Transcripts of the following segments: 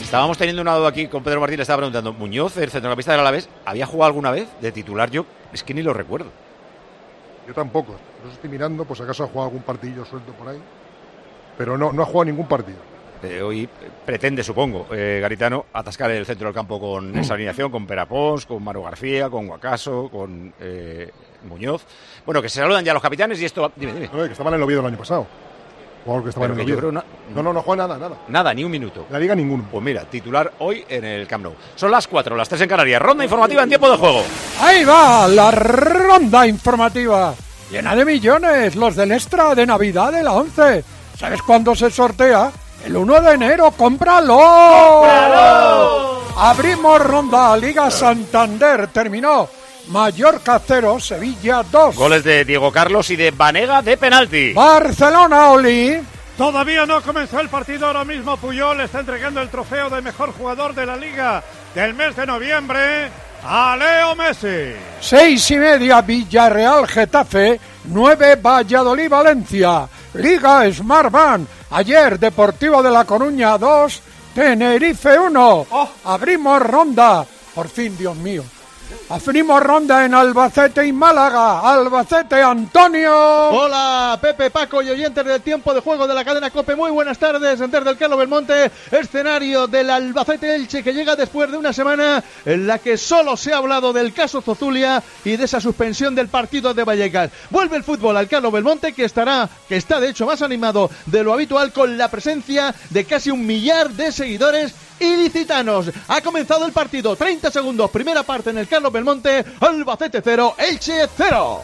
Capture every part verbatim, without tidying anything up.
Estábamos teniendo una duda aquí con Pedro Martín, le estaba preguntando, Muñoz, el centrocampista del Alavés, ¿había jugado alguna vez de titular? Yo es que ni lo recuerdo. Yo tampoco, no estoy mirando, pues acaso ha jugado algún partidillo suelto por ahí, pero no, no ha jugado ningún partido. Eh, hoy pretende, supongo, eh, Garitano, atascar el centro del campo con esa alineación, con Perapons, con Manu García, con Guacaso, con eh, Muñoz. Bueno, que se saludan ya los capitanes y esto... Dime, dime. No, que estaban en el Oviedo el año pasado. Jugador que estaba en el Oviedo. No, no, no, no juega nada, nada. Nada, ni un minuto. La liga ninguno. Pues mira, titular hoy en el Camp Nou. Son las cuatro, las tres en Canarias. Ronda informativa en tiempo de juego. Ahí va la ronda informativa. Llena de millones, los del extra de Navidad de la once. ¿Sabes cuándo se sortea? El uno de enero. ¡Cómpralo! ¡Cómpralo! Abrimos ronda. Liga Santander terminó. Mallorca cero, Sevilla dos. Goles de Diego Carlos y de Banega de penalti. Barcelona, Oli. Todavía no comenzó el partido, ahora mismo Puyol está entregando el trofeo de mejor jugador de la Liga del mes de noviembre a Leo Messi. Seis y media, Villarreal Getafe, nueve Valladolid Valencia. Liga Smartbank, ayer Deportivo de La Coruña dos, Tenerife uno. Oh. Abrimos ronda, por fin, Dios mío. Abrimos ronda en Albacete y Málaga. Albacete, Antonio. Hola, Pepe, Paco y oyentes del tiempo de juego de la cadena COPE. Muy buenas tardes. Desde el Carlos Belmonte, escenario del Albacete Elche, que llega después de una semana en la que solo se ha hablado del caso Zozulia y de esa suspensión del partido de Vallecas. Vuelve el fútbol al Carlos Belmonte, que estará, que está de hecho más animado de lo habitual, con la presencia de casi un millar de seguidores ilicitanos. Ha comenzado el partido, treinta segundos, primera parte en el Carlos Belmonte. Albacete cero, Elche cero.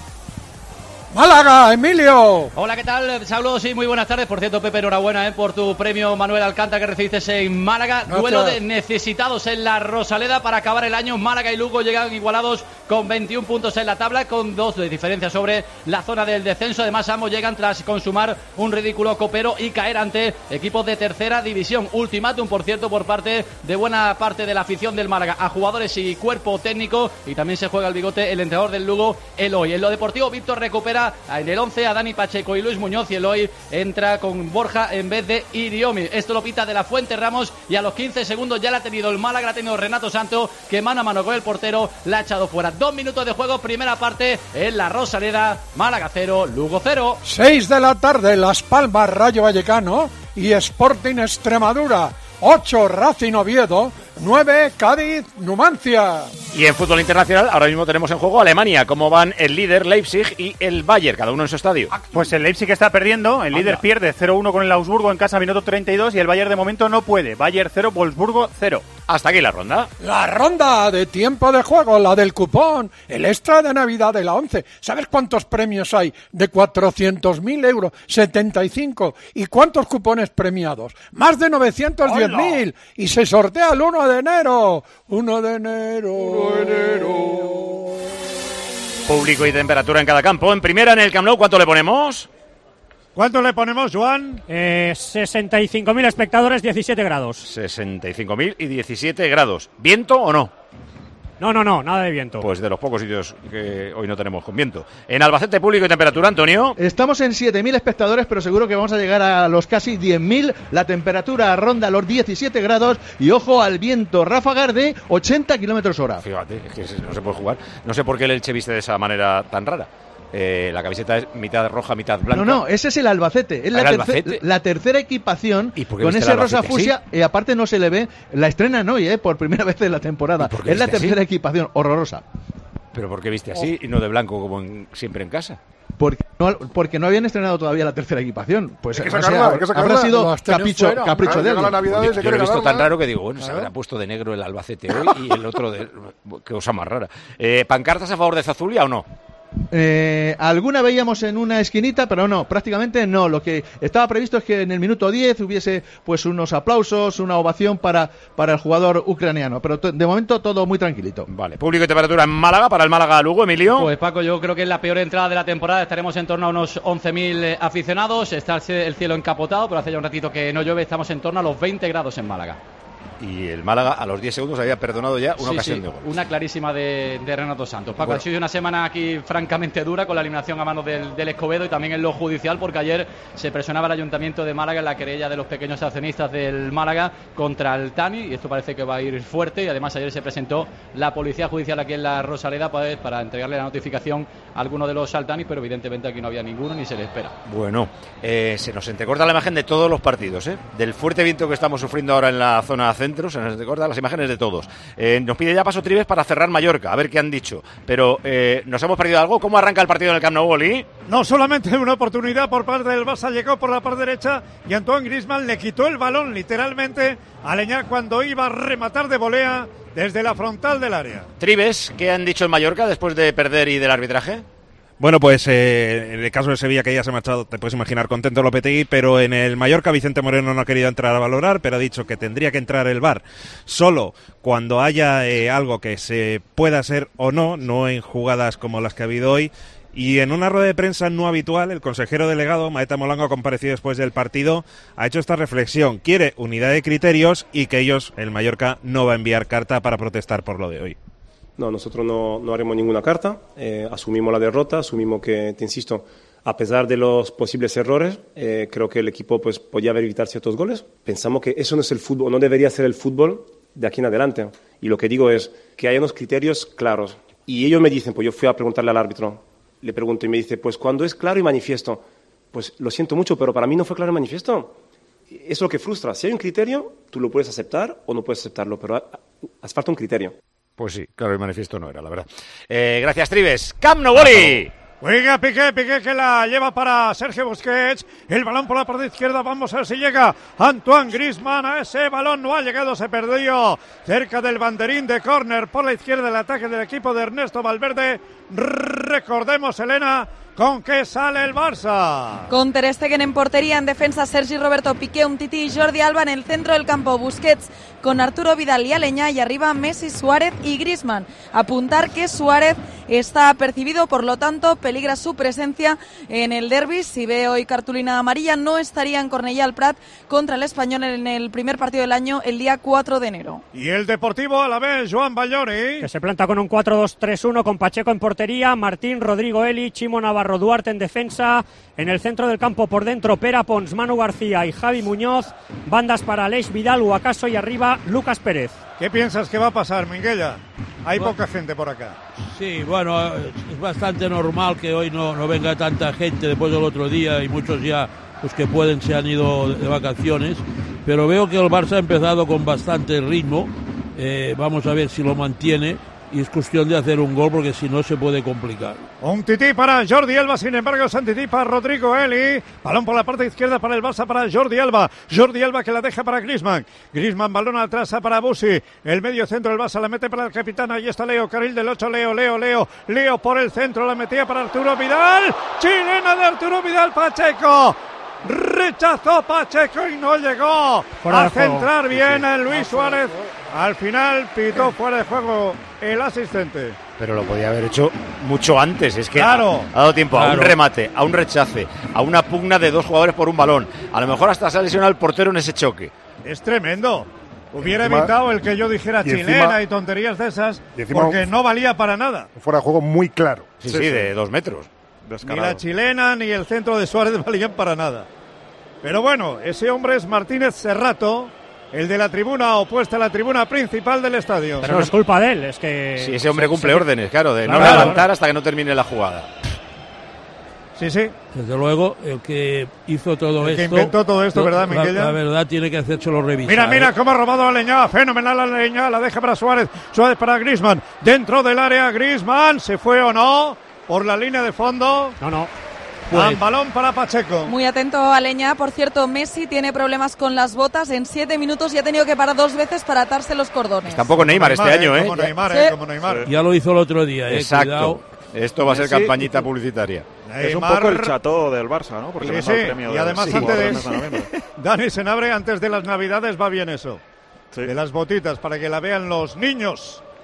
Málaga, Emilio. Hola, ¿qué tal? Saludos y muy buenas tardes. Por cierto, Pepe, enhorabuena ¿eh? por tu premio Manuel Alcántara que recibiste en Málaga. No, Duelo de necesitados en la Rosaleda para acabar el año. Málaga y Lugo llegan igualados con veintiún puntos en la tabla, con dos de diferencia sobre la zona del descenso. Además, ambos llegan tras consumar un ridículo copero y caer ante equipos de tercera división. Ultimátum, por cierto, por parte de buena parte de la afición del Málaga a jugadores y cuerpo técnico, y también se juega el bigote el entrenador del Lugo, Eloy. En lo deportivo, Víctor recupera en el once a Dani Pacheco y Luis Muñoz, y Eloy entra con Borja en vez de Iriomi. Esto lo pita de la Fuente Ramos, y a los quince segundos ya la ha tenido el Málaga, la ha tenido Renato Santo, que mano a mano con el portero la ha echado fuera. Dos minutos de juego, primera parte en la Rosaleda. Málaga cero, Lugo cero. Seis de la tarde, Las Palmas, Rayo Vallecano y Sporting Extremadura. Ocho, Racing Oviedo. nueve, Cádiz, Numancia. Y en fútbol internacional ahora mismo tenemos en juego Alemania. ¿Cómo van el líder Leipzig y el Bayern, cada uno en su estadio? Pues el Leipzig está perdiendo, el líder pierde cero uno con el Augsburgo en casa, minuto treinta y dos, y el Bayern de momento no puede. Bayern cero, Wolfsburgo cero. Hasta aquí la ronda. La ronda de tiempo de juego, la del cupón, el extra de Navidad de la once. ¿Sabes cuántos premios hay? De cuatrocientos mil euros, setenta y cinco. ¿Y cuántos cupones premiados? Más de novecientos diez mil. Y se sortea el uno de enero. uno de enero. uno de enero. Público y temperatura en cada campo. En primera, en el Camp Nou, ¿cuánto le ponemos? ¿Cuánto le ponemos, Joan? Eh, sesenta y cinco mil espectadores, diecisiete grados. sesenta y cinco mil y diecisiete grados. ¿Viento o no? No, no, no, nada de viento. Pues de los pocos sitios que hoy no tenemos con viento. En Albacete, público y temperatura, Antonio. Estamos en siete mil espectadores, pero seguro que vamos a llegar a los casi diez mil. La temperatura ronda los diecisiete grados y ojo al viento, ráfagas de ochenta kilómetros hora. Fíjate, es que no se puede jugar. No sé por qué el Elche viste de esa manera tan rara. Eh, la camiseta es mitad roja, mitad blanca. No, no, ese es el Albacete. Es la, Albacete? Terce- la tercera equipación con ese rosa fucsia. Y aparte no se le ve. La estrenan hoy, ¿eh? Por primera vez en la temporada. Es la tercera así? equipación, horrorosa. ¿Pero por qué viste así oh. y no de blanco como en, siempre en casa? Porque no, porque no habían estrenado todavía la tercera equipación. Pues hay que no sacarla, sé, hay que sacarla. habrá sido capricho, fuera, capricho claro, de alguien. la Navidad, yo, yo lo he visto tan raro que digo, bueno, ¿Eh? se habrá puesto de negro el Albacete hoy y el otro de... Qué cosa más rara. Eh, ¿Pancartas a favor de Zazulia o no? Eh, alguna veíamos en una esquinita, pero no, prácticamente no. Lo que estaba previsto es que en el minuto diez hubiese pues unos aplausos, una ovación para, para el jugador ucraniano, pero t- de momento todo muy tranquilito. Vale, público y temperatura en Málaga, para el Málaga Lugo, Emilio. Pues Paco, yo creo que es la peor entrada de la temporada, estaremos en torno a unos once mil eh, aficionados, está el cielo encapotado, pero hace ya un ratito que no llueve, estamos en torno a los veinte grados en Málaga. y el Málaga a los diez segundos había perdonado ya una sí, ocasión sí, de gol. Una clarísima de, de Renato Santos. Paco, Bueno. ha sido una semana aquí francamente dura con la eliminación a manos del, del Escobedo y también en lo judicial, porque ayer se presionaba el Ayuntamiento de Málaga en la querella de los pequeños accionistas del Málaga contra el Tani, y esto parece que va a ir fuerte. Y además ayer se presentó la Policía Judicial aquí en la Rosaleda para, para entregarle la notificación a alguno de los Altani, pero evidentemente aquí no había ninguno ni se le espera. Bueno, eh, se nos entrecorta la imagen de todos los partidos, ¿eh? Del fuerte viento que estamos sufriendo ahora en la zona centro, se nos entrecorta las imágenes de todos. Eh, nos pide ya paso Trives para cerrar Mallorca, a ver qué han dicho. Pero eh, nos hemos perdido algo. ¿Cómo arranca el partido en el Camp Nou, Oli? No solamente una oportunidad por parte del Barça, llegó por la parte derecha y Antoine Griezmann le quitó el balón literalmente a Aleñá cuando iba a rematar de volea desde la frontal del área. Trives, ¿qué han dicho en Mallorca después de perder y del arbitraje? Bueno, pues eh, en el caso de Sevilla, que ya se ha marchado, te puedes imaginar contento Lopetegui, pero en el Mallorca Vicente Moreno no ha querido entrar a valorar, pero ha dicho que tendría que entrar el V A R solo cuando haya eh, algo que se pueda hacer o no, no en jugadas como las que ha habido hoy. Y en una rueda de prensa no habitual, el consejero delegado, Maeta Molango, ha comparecido después del partido, ha hecho esta reflexión: quiere unidad de criterios y que ellos, el Mallorca, no va a enviar carta para protestar por lo de hoy. No, nosotros no, no haremos ninguna carta, eh, asumimos la derrota, asumimos que, te insisto, a pesar de los posibles errores, eh, creo que el equipo pues podía haber evitado ciertos goles. Pensamos que eso no es el fútbol, no debería ser el fútbol de aquí en adelante. Y lo que digo es que hay unos criterios claros. Y ellos me dicen, pues yo fui a preguntarle al árbitro, le pregunto y me dice, pues cuando es claro y manifiesto, pues lo siento mucho, pero para mí no fue claro y manifiesto. Eso es lo que frustra. Si hay un criterio, tú lo puedes aceptar o no puedes aceptarlo, pero hace falta un criterio. Pues sí, claro, el manifiesto no era, la verdad. Eh, gracias, Trives. Camp Nou, Oli. Juega Piqué, Piqué que la lleva para Sergio Busquets, el balón por la parte izquierda, vamos a ver si llega Antoine Griezmann, a ese balón no ha llegado, se perdió cerca del banderín de córner por la izquierda el ataque del equipo de Ernesto Valverde. Recordemos, Elena, ¿con qué sale el Barça? Con Ter Stegen en portería, en defensa Sergi Roberto, Piqué, Umtiti y Jordi Alba, en el centro del campo Busquets con Arturo Vidal y Aleñá, y arriba Messi, Suárez y Griezmann. Apuntar que Suárez está apercibido, por lo tanto peligra su presencia en el derbi. Si ve hoy cartulina amarilla, no estaría en Cornellà al Prat contra el Español en el primer partido del año el día cuatro de enero. Y el Deportivo a la vez, Joan Balloni, que se planta con un cuatro dos tres uno con Pacheco en portería, Martín, Rodrigo Eli, Chimo Navarro, Duarte en defensa, en el centro del campo por dentro Pera Pons, Manu García y Javi Muñoz, bandas para Aleix Vidal, Huacaso y arriba Lucas Pérez. ¿Qué piensas que va a pasar, Minguella? Hay bueno, poca gente por acá. Sí, bueno, es bastante normal que hoy no, no venga tanta gente después del otro día, y muchos ya, los que pueden, se han ido de vacaciones, pero veo que el Barça ha empezado con bastante ritmo. Eh, vamos a ver si lo mantiene, y es cuestión de hacer un gol, porque si no se puede complicar. Un tití para Jordi Alba, sin embargo, es un tití para Rodrigo Eli. Balón por la parte izquierda para el Barça, para Jordi Alba. Jordi Alba que la deja para Griezmann. Griezmann, balón atrás para Busi. El medio centro del Barça la mete para el capitán. Ahí está Leo, carril del ocho. Leo, Leo, Leo. Leo por el centro, la metía para Arturo Vidal. Chilena de Arturo Vidal, Pacheco. Rechazó Pacheco y no llegó fuera a centrar bien a Luis Suárez. Al final pitó fuera de juego el asistente. Pero lo podía haber hecho mucho antes. Es que claro, ha, ha dado tiempo claro. a un remate, a un rechace, a una pugna de dos jugadores por un balón. A lo mejor hasta se ha lesionado el portero en ese choque. Es tremendo. Hubiera encima, evitado el que yo dijera y chilena encima, y tonterías de esas, porque un, no valía para nada. Fuera de juego muy claro. Sí, sí, sí, de dos metros. Descarado. Ni la chilena ni el centro de Suárez valían para nada. Pero bueno, ese hombre es Martínez Serrato, el de la tribuna opuesta a la tribuna principal del estadio. Pero no es culpa de él, es que... Sí, ese hombre cumple sí, órdenes, claro, de claro, no levantar claro. hasta que no termine la jugada. Sí, sí. Desde luego, el que hizo todo el esto... El que inventó todo esto, ¿verdad, Miguel? La, la verdad tiene que hacérselo revisar. Mira, mira ¿eh? cómo ha robado a Aleñá, fenomenal a Aleñá, la deja para Suárez, Suárez para Griezmann, dentro del área, Griezmann, ¿se fue o no? Por la línea de fondo. No, no. Pues. Balón para Pacheco. Muy atento a Aleñá. Por cierto, Messi tiene problemas con las botas. En siete minutos ya ha tenido que parar dos veces para atarse los cordones. Está un poco Neymar, Neymar este año, ¿eh? Como Neymar, sí. ¿eh? Como Neymar. Ya lo hizo el otro día, ¿eh? Exacto. Cuidado. Esto va a ser sí. campañita publicitaria. Neymar. Es un poco el cható del Barça, ¿no? Porque sí, le sí. el premio y además del... antes sí, de... Dani Senabre, antes de las Navidades va bien eso. Sí. De las botitas, para que la vean los niños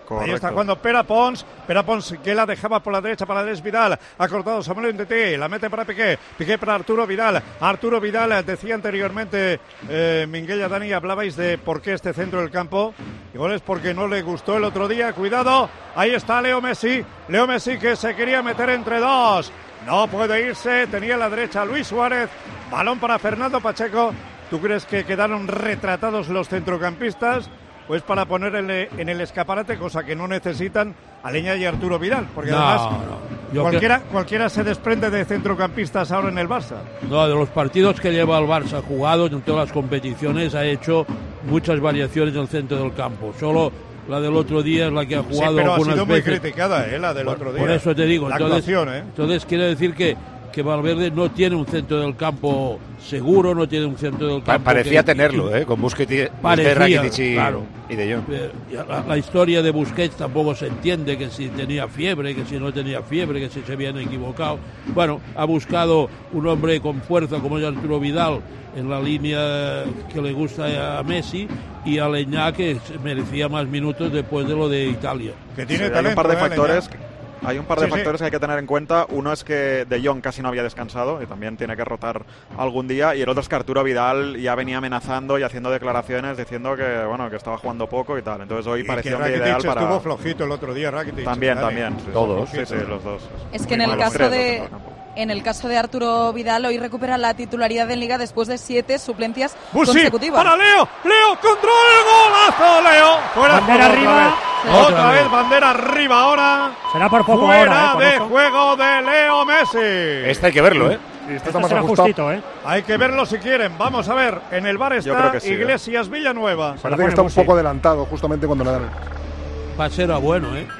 Ahí está jugando Pere Pons, Pere Pons que la dejaba por la derecha para Alex Vidal, ha cortado Samuel Umtiti, la mete para Piqué, Piqué para Arturo Vidal, Arturo Vidal, decía anteriormente eh, Minguella, Dani, hablabais de por qué este centro del campo, igual es porque no le gustó el otro día, cuidado, ahí está Leo Messi, Leo Messi que se quería meter entre dos, no puede irse, tenía a la derecha Luis Suárez, balón para Fernando Pacheco. ¿Tú crees que quedaron retratados los centrocampistas? Pues para poner en el, en el escaparate, cosa que no necesitan, Aleñá y Arturo Vidal, porque no, además no. cualquiera, que... cualquiera se desprende de centrocampistas ahora en el Barça. No, de los partidos que lleva el Barça jugado en todas las competiciones ha hecho muchas variaciones en el centro del campo. Solo la del otro día es la que ha jugado sí, pero algunas ha sido veces. muy criticada, ¿eh? La del por, otro día. Por eso te digo, la entonces, actuación, ¿eh? entonces quiere decir que que Valverde no tiene un centro del campo seguro, no tiene un centro del campo. Parecía que, tenerlo, que, ¿eh? Con Busquets, parecía, Rakitic y, claro. y De Jong. La, la historia de Busquets tampoco se entiende, que si tenía fiebre, que si no tenía fiebre, que si se habían equivocado. Bueno, ha buscado un hombre con fuerza como es Arturo Vidal en la línea que le gusta a Messi, y a Leñá, que merecía más minutos después de lo de Italia. Que tiene sí, talento, hay un par de ¿eh, factores Leñá? Hay un par de sí, factores sí. que hay que tener en cuenta. Uno es que De Jong casi no había descansado y también tiene que rotar algún día. Y el otro es que Arturo Vidal ya venía amenazando y haciendo declaraciones diciendo que bueno que estaba jugando poco y tal. Entonces hoy y parecía que un día ideal para... estuvo flojito el otro día, Rakitic. También, Dani. también. Sí, Todos. Sí, sí, los dos. Es que en el caso de... En el caso de Arturo Vidal, hoy recupera la titularidad en Liga después de siete suplencias Busi, consecutivas. para Leo, Leo, control, golazo, Leo. Fuera bandera otra arriba. Vez. Otra, otra vez, bandera arriba ahora. Será por poco Fuera ahora, ¿eh? de juego de Leo Messi. Este hay que verlo, ¿eh? Sí, este Este está más será ajustado. justito, ¿eh? Hay que verlo si quieren. Vamos a ver. En el bar Yo está creo que sí, Iglesias ¿eh? Villanueva. Parece que está un poco adelantado justamente cuando le dan el... Pase era bueno, ¿eh?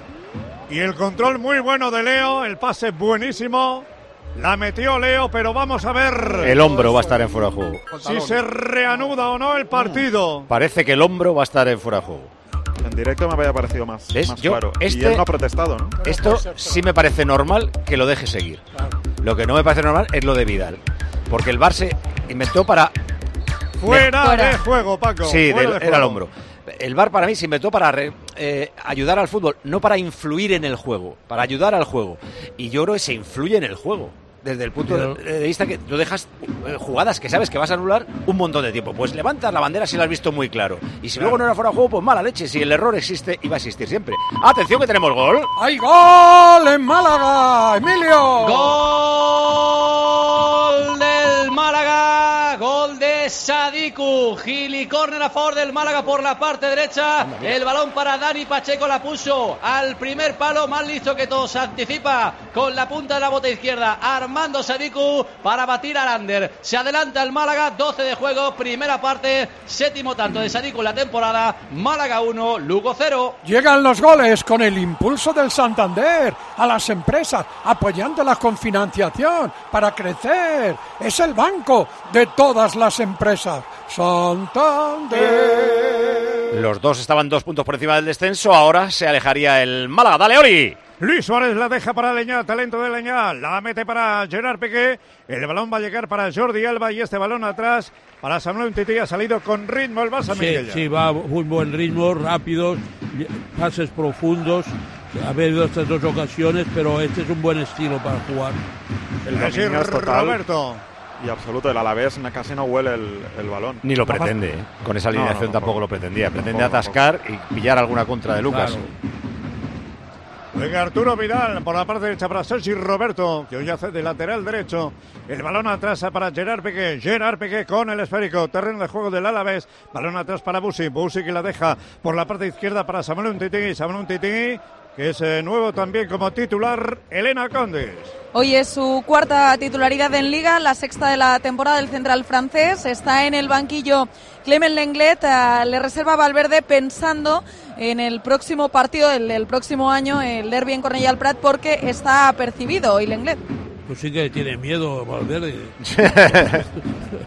Y el control muy bueno de Leo. El pase buenísimo. La metió Leo, pero vamos a ver. El hombro va a estar en fuera de juego. Si se reanuda o no el partido. Parece que el hombro va a estar en fuera de juego. En directo me había parecido más, ¿Ves? más Yo, claro. este- Y él no ha protestado, ¿no? Esto sí me parece normal que lo deje seguir. Lo que no me parece normal es lo de Vidal. Porque el Bar se inventó para... Fuera, Fuera. de juego, Paco. Sí, fuera del- de era el juego. hombro. El V A R para mí se inventó para re- eh, ayudar al fútbol, no para influir en el juego, para ayudar al juego. Y yo creo que se influye en el juego. Desde el punto Pero- de de vista que tú dejas eh, jugadas que sabes que vas a anular un montón de tiempo. Pues levantas la bandera si la has visto muy claro. Y si luego no era fuera de juego, pues mala leche. Si el error existe, y va a existir siempre. Atención que tenemos gol. ¡Hay gol en Málaga, Emilio! Gol del Málaga, gol de Sadiku, Gili, córner a favor del Málaga por la parte derecha, el balón para Dani Pacheco, la puso al primer palo, más listo que todo, se anticipa con la punta de la bota izquierda, Armando Sadiku para batir a Lander, se adelanta el Málaga, doce de juego, primera parte, séptimo tanto de Sadiku en la temporada, Málaga uno, Lugo cero. Llegan los goles con el impulso del Santander a las empresas, apoyándolas con financiación para crecer. Es el banco de todas las empresas. Santander. Los dos estaban dos puntos por encima del descenso. Ahora se alejaría el Málaga. ¡Dale, Oli! Luis Suárez la deja para Leñá, talento de Leñá, la mete para Gerard Piqué, el balón va a llegar para Jordi Alba y este balón atrás para Samuel Umtiti, ha salido con ritmo el Barça. Sí, sí, va a un buen ritmo, rápidos, pases profundos, ha habido estas dos ocasiones, pero este es un buen estilo para jugar. El Sí, dominio es total Roberto. y absoluto. El Alavés casi no huele el, el balón. Ni lo pretende, ¿eh? Con esa No, alineación no, tampoco tampoco. lo pretendía. Pretende Tampoco, atascar y pillar alguna contra de Lucas. Claro. Venga, Arturo Vidal por la parte derecha para Sergi Roberto, que hoy hace de lateral derecho. El balón atrás para Gerard Piqué. Gerard Piqué con el esférico. Terreno de juego del Alavés. Balón atrás para Busi. Busi que la deja por la parte izquierda para Samuel Umtiti. Samuel Umtiti, que es eh, nuevo también como titular, Elena Condes. Hoy es su cuarta titularidad en Liga, la sexta de la temporada del central francés. Está en el banquillo Clement Lenglet, uh, le reserva Valverde pensando en el próximo partido, el, el próximo año, el derbi en Cornellà al Prat, porque está apercibido hoy Lenglet. Pues sí que tiene miedo Valverde.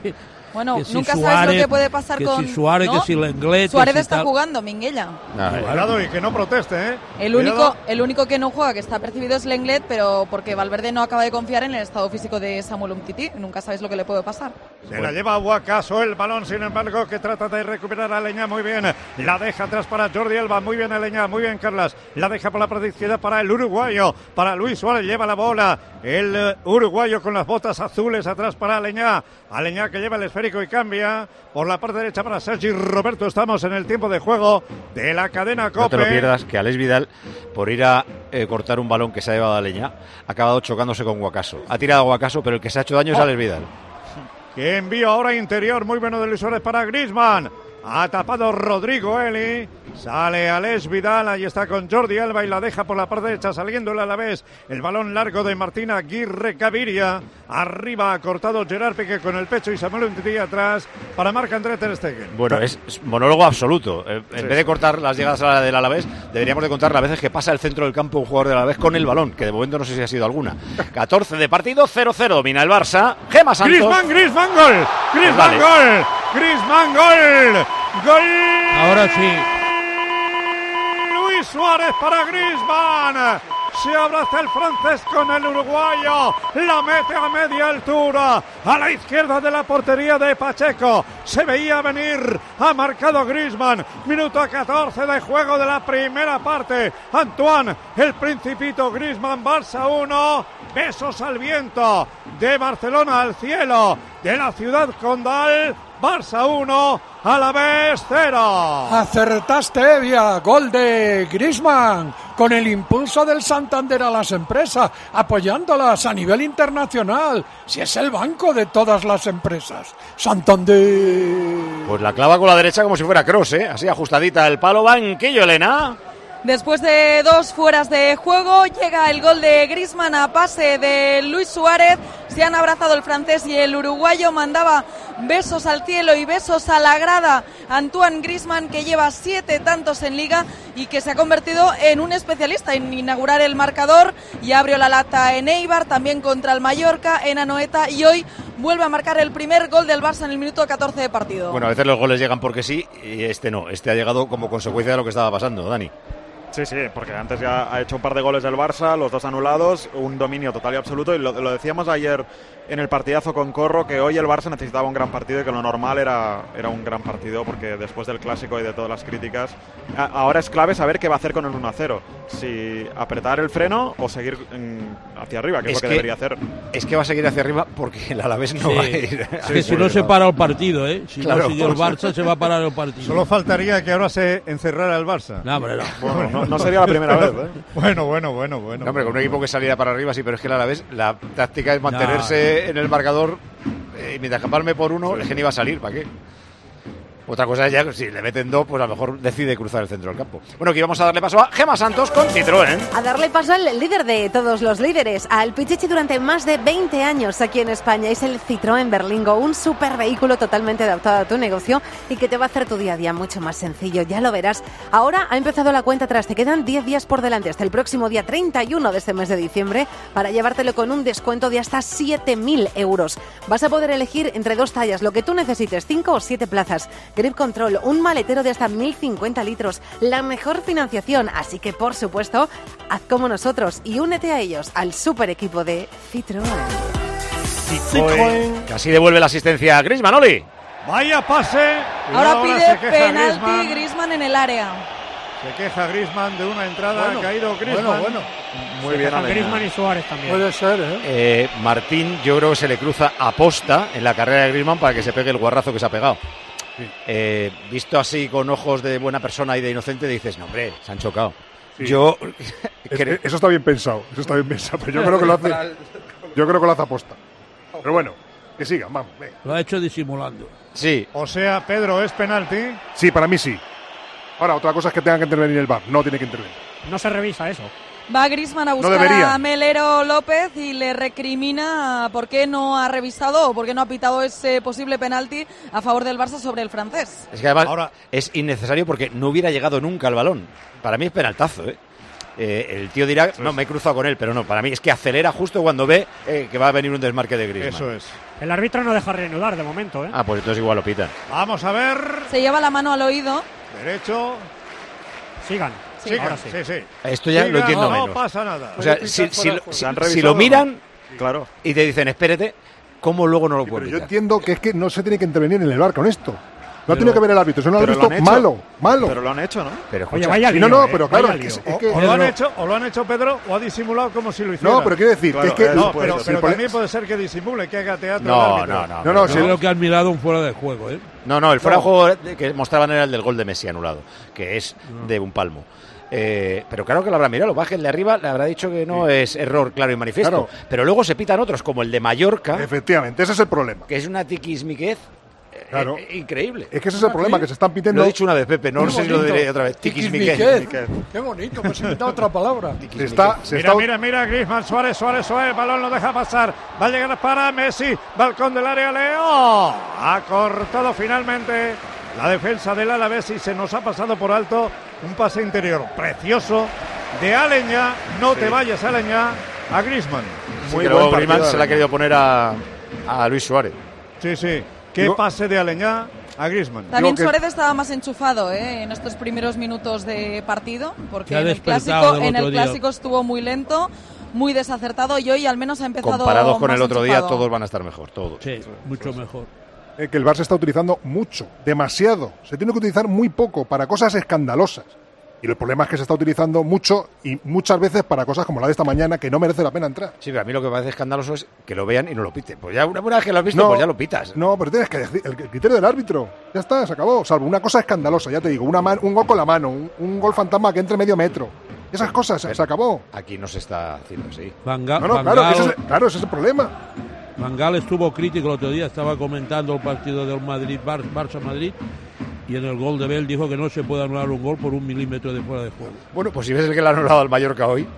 Bueno, que si nunca Suárez, sabes lo que puede pasar que con... si Suárez, ¿no? que si Lenglet... Suárez que si está tal. jugando, Minguella. Cuidado y que no proteste, ¿eh? El Cuidado. único, el único que no juega, que está percibido, es Lenglet, pero porque Valverde no acaba de confiar en el estado físico de Samuel Umtiti. Nunca sabes lo que le puede pasar. Se la lleva Guacaso el balón, sin embargo, que trata de recuperar a Leñá muy bien. La deja atrás para Jordi Alba, muy bien Leñá, muy bien Carlas. La deja por la parte izquierda para el uruguayo, para Luis Suárez, lleva la bola. El uh, uruguayo con las botas azules atrás para Leñá. Leñá que lleva el esférico y cambia por la parte derecha para Sergi Roberto. Estamos en el tiempo de juego de la cadena COPE. No te lo pierdas, que Alex Vidal, por ir a eh, cortar un balón que se ha llevado a Leñá, ha acabado chocándose con Guacaso. Ha tirado a Guacaso, pero el que se ha hecho daño es Oh. Alex Vidal. Que envío ahora interior, muy bueno de Luis Suárez para Griezmann. Ha tapado Rodrigo Eli. Sale Alex Vidal, ahí está con Jordi Alba y la deja por la parte derecha, saliendo el Alavés. El balón largo de Martín Aguirre Gaviria. Arriba ha cortado Gerard Piqué con el pecho y Samuel Umtiti atrás para Marc-André ter Stegen. Bueno, es, es monólogo absoluto. Eh, en Sí, vez de cortar las llegadas a la del Alavés, deberíamos de contar las veces que pasa el centro del campo un jugador del Alavés con el balón, que de momento no sé si ha sido alguna. catorce de partido, cero cero, domina el Barça. Gemma Santos. Griezmann, Griezmann, gol. Griezmann, Pues vale. gol. Griezmann, gol. Gol. Ahora sí. Luis Suárez para Griezmann. Se abraza el francés con el uruguayo. La mete a media altura. A la izquierda de la portería de Pacheco. Se veía venir. Ha marcado Griezmann. Minuto catorce de juego de la primera parte. Antoine, el Principito. Griezmann, Barça uno. Besos al viento. De Barcelona al cielo. De la ciudad condal. Barça uno, Alavés cero. Acertaste, Evia. Gol de Griezmann, con el impulso del Santander a las empresas, apoyándolas a nivel internacional. Si es el banco de todas las empresas. Santander. Pues la clava con la derecha como si fuera cross, ¿eh? Así ajustadita el palo. Banquillo, Elena. Después de dos fueras de juego, llega el gol de Griezmann a pase de Luis Suárez. Se han abrazado el francés y el uruguayo. Mandaba besos al cielo y besos a la grada Antoine Griezmann, que lleva siete tantos en Liga y que se ha convertido en un especialista en inaugurar el marcador. Y abrió la lata en Eibar, también contra el Mallorca, en Anoeta, y hoy vuelve a marcar el primer gol del Barça en el minuto catorce de partido. Bueno, a veces los goles llegan porque sí y este no. Este ha llegado como consecuencia de lo que estaba pasando, Dani. Sí, sí, porque antes ya ha hecho un par de goles del Barça, los dos anulados, un dominio total y absoluto, y lo, lo decíamos ayer en el partidazo con Corro, que hoy el Barça necesitaba un gran partido y que lo normal era, era un gran partido, porque después del Clásico y de todas las críticas, a, ahora es clave saber qué va a hacer con el uno a cero, si apretar el freno o seguir en, hacia arriba, que es, Es lo que, que- debería hacer. Es que va a seguir hacia arriba porque el Alavés no Sí. va a ir. Es que si no se para el partido, ¿eh? Si Claro. no sigue el Barça, se va a parar el partido. Solo faltaría que ahora se encerrara el Barça. No, hombre, no. Bueno, no, no sería la primera vez, ¿eh? Bueno, bueno, bueno, bueno. No, hombre, con un equipo que saliera para arriba, sí, pero es que el Alavés, la táctica es mantenerse en el marcador eh, y mientras que palme por uno, es que ni va a salir, ¿para qué? Otra cosa es ya, si le meten dos, pues a lo mejor decide cruzar el centro del campo. Bueno, aquí vamos a darle paso a Gemma Santos con Citroën. A darle paso al líder de todos los líderes, al Pichichi durante más de veinte años aquí en España. Es el Citroën Berlingo, un super vehículo totalmente adaptado a tu negocio y que te va a hacer tu día a día mucho más sencillo, ya lo verás. Ahora ha empezado la cuenta atrás, te quedan diez días por delante hasta el próximo día treinta y uno de este mes de diciembre para llevártelo con un descuento de hasta siete mil euros. Vas a poder elegir entre dos tallas, lo que tú necesites, cinco o siete plazas. Grip Control, un maletero de hasta mil cincuenta litros, la mejor financiación, así que por supuesto, haz como nosotros y únete a ellos, al super equipo de Citroën. Citroën. Que así devuelve la asistencia a Griezmann, Oli. Vaya pase. Y Ahora se pide queja penalti Griezmann. Griezmann en el área. Se queja Griezmann de una entrada, Bueno, ha caído Griezmann. bueno, bueno. Muy Se bien, quejan Aleñá. Griezmann y Suárez también. Puede ser, ¿eh? Eh, Martín, yo creo que se le cruza aposta en la carrera de Griezmann para que se pegue el guarrazo que se ha pegado. Eh, visto así con ojos de buena persona y de inocente, dices, no, hombre, se han chocado. Sí. Yo Es- creo- eso está bien pensado, eso está bien pensado, pero yo creo que lo hace, yo creo que lo hace aposta. Pero bueno, que sigan, vamos. venga. Lo ha hecho disimulando. Sí. O sea, Pedro, ¿es penalti? Sí, para mí sí. Ahora, otra cosa es que tenga que intervenir el V A R, no tiene que intervenir. No se revisa eso. Va Griezmann a buscar debería. a Melero López y le recrimina por qué no ha revisado o por qué no ha pitado ese posible penalti a favor del Barça sobre el francés. Es que además Ahora- es innecesario porque no hubiera llegado nunca al balón. Para mí es penaltazo, ¿eh? Eh, el tío dirá, no, me he cruzado con él, pero no, para mí es que acelera justo cuando ve eh, que va a venir un desmarque de Griezmann. Eso es. El árbitro no deja reanudar de momento, ¿eh? Ah, pues entonces igual lo pitan. Vamos a ver. Se lleva la mano al oído. Derecho. Sigan. Sí, Sigan, ahora sí. sí, sí. Esto ya Sigan, lo entiendo no, menos. No pasa nada. O sea, si, si, lo- Si han si revisado, lo miran Claro. y te dicen, espérate, ¿cómo luego no lo Pero puedes yo pitar? entiendo que es que no se tiene que intervenir en el bar con esto. No Pero- tiene que ver el árbitro, es un pero lo árbitro han hecho. malo, malo. Pero lo han hecho, ¿no? Pero Oye, escucha, vaya Sí, lío, no, no, ¿eh? pero claro, Vaya es que, lío. es que- O lo han hecho, o lo han hecho Pedro, o ha disimulado como si lo hiciera. no, pero quiero decir Claro, que es eh, que No, puede pero, ser. pero el pole- también puede ser que disimule, que haga teatro. el No, árbitro. no, no. No, no, Yo sí. creo que han mirado un fuera de juego, ¿eh? No, no, el fuera de No. juego que mostraban era el del gol de Messi anulado, que es de un palmo. Eh, pero claro que lo habrá mirado, lo baje el de arriba, le habrá dicho que no es error claro y manifiesto. Claro. Pero luego se pitan otros, como el de Mallorca, efectivamente, ese es el problema. que es una tiquismiquez eh, Claro. eh, increíble. Es que ese es el problema, que se están Lo pidiendo. he dicho una vez, Pepe, no Qué sé si lo bonito. diré otra vez. Tiquismiquez. Tiquismiquez. Qué bonito, pues he inventado otra palabra. Se está, se Mira, está- mira, mira, Griezmann, Suárez, Suárez, Suárez, el balón lo deja pasar, va a llegar para Messi, balcón del área, Leo, ha cortado finalmente la defensa del Alavés y se nos ha pasado por alto un pase interior precioso de Aleñá, no te vayas Aleñá, a Griezmann. Sí, Muy que buen luego partido, Griezmann se la ha Aleñá. querido poner a, a Luis Suárez. Sí, sí, qué Digo- pase de Aleñá a Griezmann. También que- Suárez estaba más enchufado ¿eh? en estos primeros minutos de partido, porque Se ha en el despertado clásico, del en el otro día. clásico estuvo muy lento, muy desacertado y hoy al menos ha empezado Comparados con más el otro día, enchufado. todos van a estar mejor, todos. Sí, mucho mejor. eh, que el bar se está utilizando mucho, demasiado. Se tiene que utilizar muy poco para cosas escandalosas. Y el problema es que se está utilizando mucho y muchas veces para cosas como la de esta mañana que no merece la pena entrar. Sí, pero a mí lo que me parece escandaloso es que lo vean y no lo piten. Pues ya una buena vez que lo has visto, pues ya lo pitas. No, pero tienes que decir el, el criterio del árbitro. Ya está, se acabó. Salvo una cosa escandalosa, ya te digo, una man- un gol con la mano, un, un gol fantasma que entre medio metro. Esas cosas, se, se acabó. Aquí no se está haciendo así. Van Ga- No, no, Van claro, Gaal- ese es, claro, ese es el problema. Van Gaal estuvo crítico el otro día, estaba comentando el partido del Madrid, Bar- Barça-Madrid, y en el gol de Bell dijo que no se puede anular un gol por un milímetro de fuera de juego. Bueno, pues si ves el que le ha anulado al Mallorca hoy,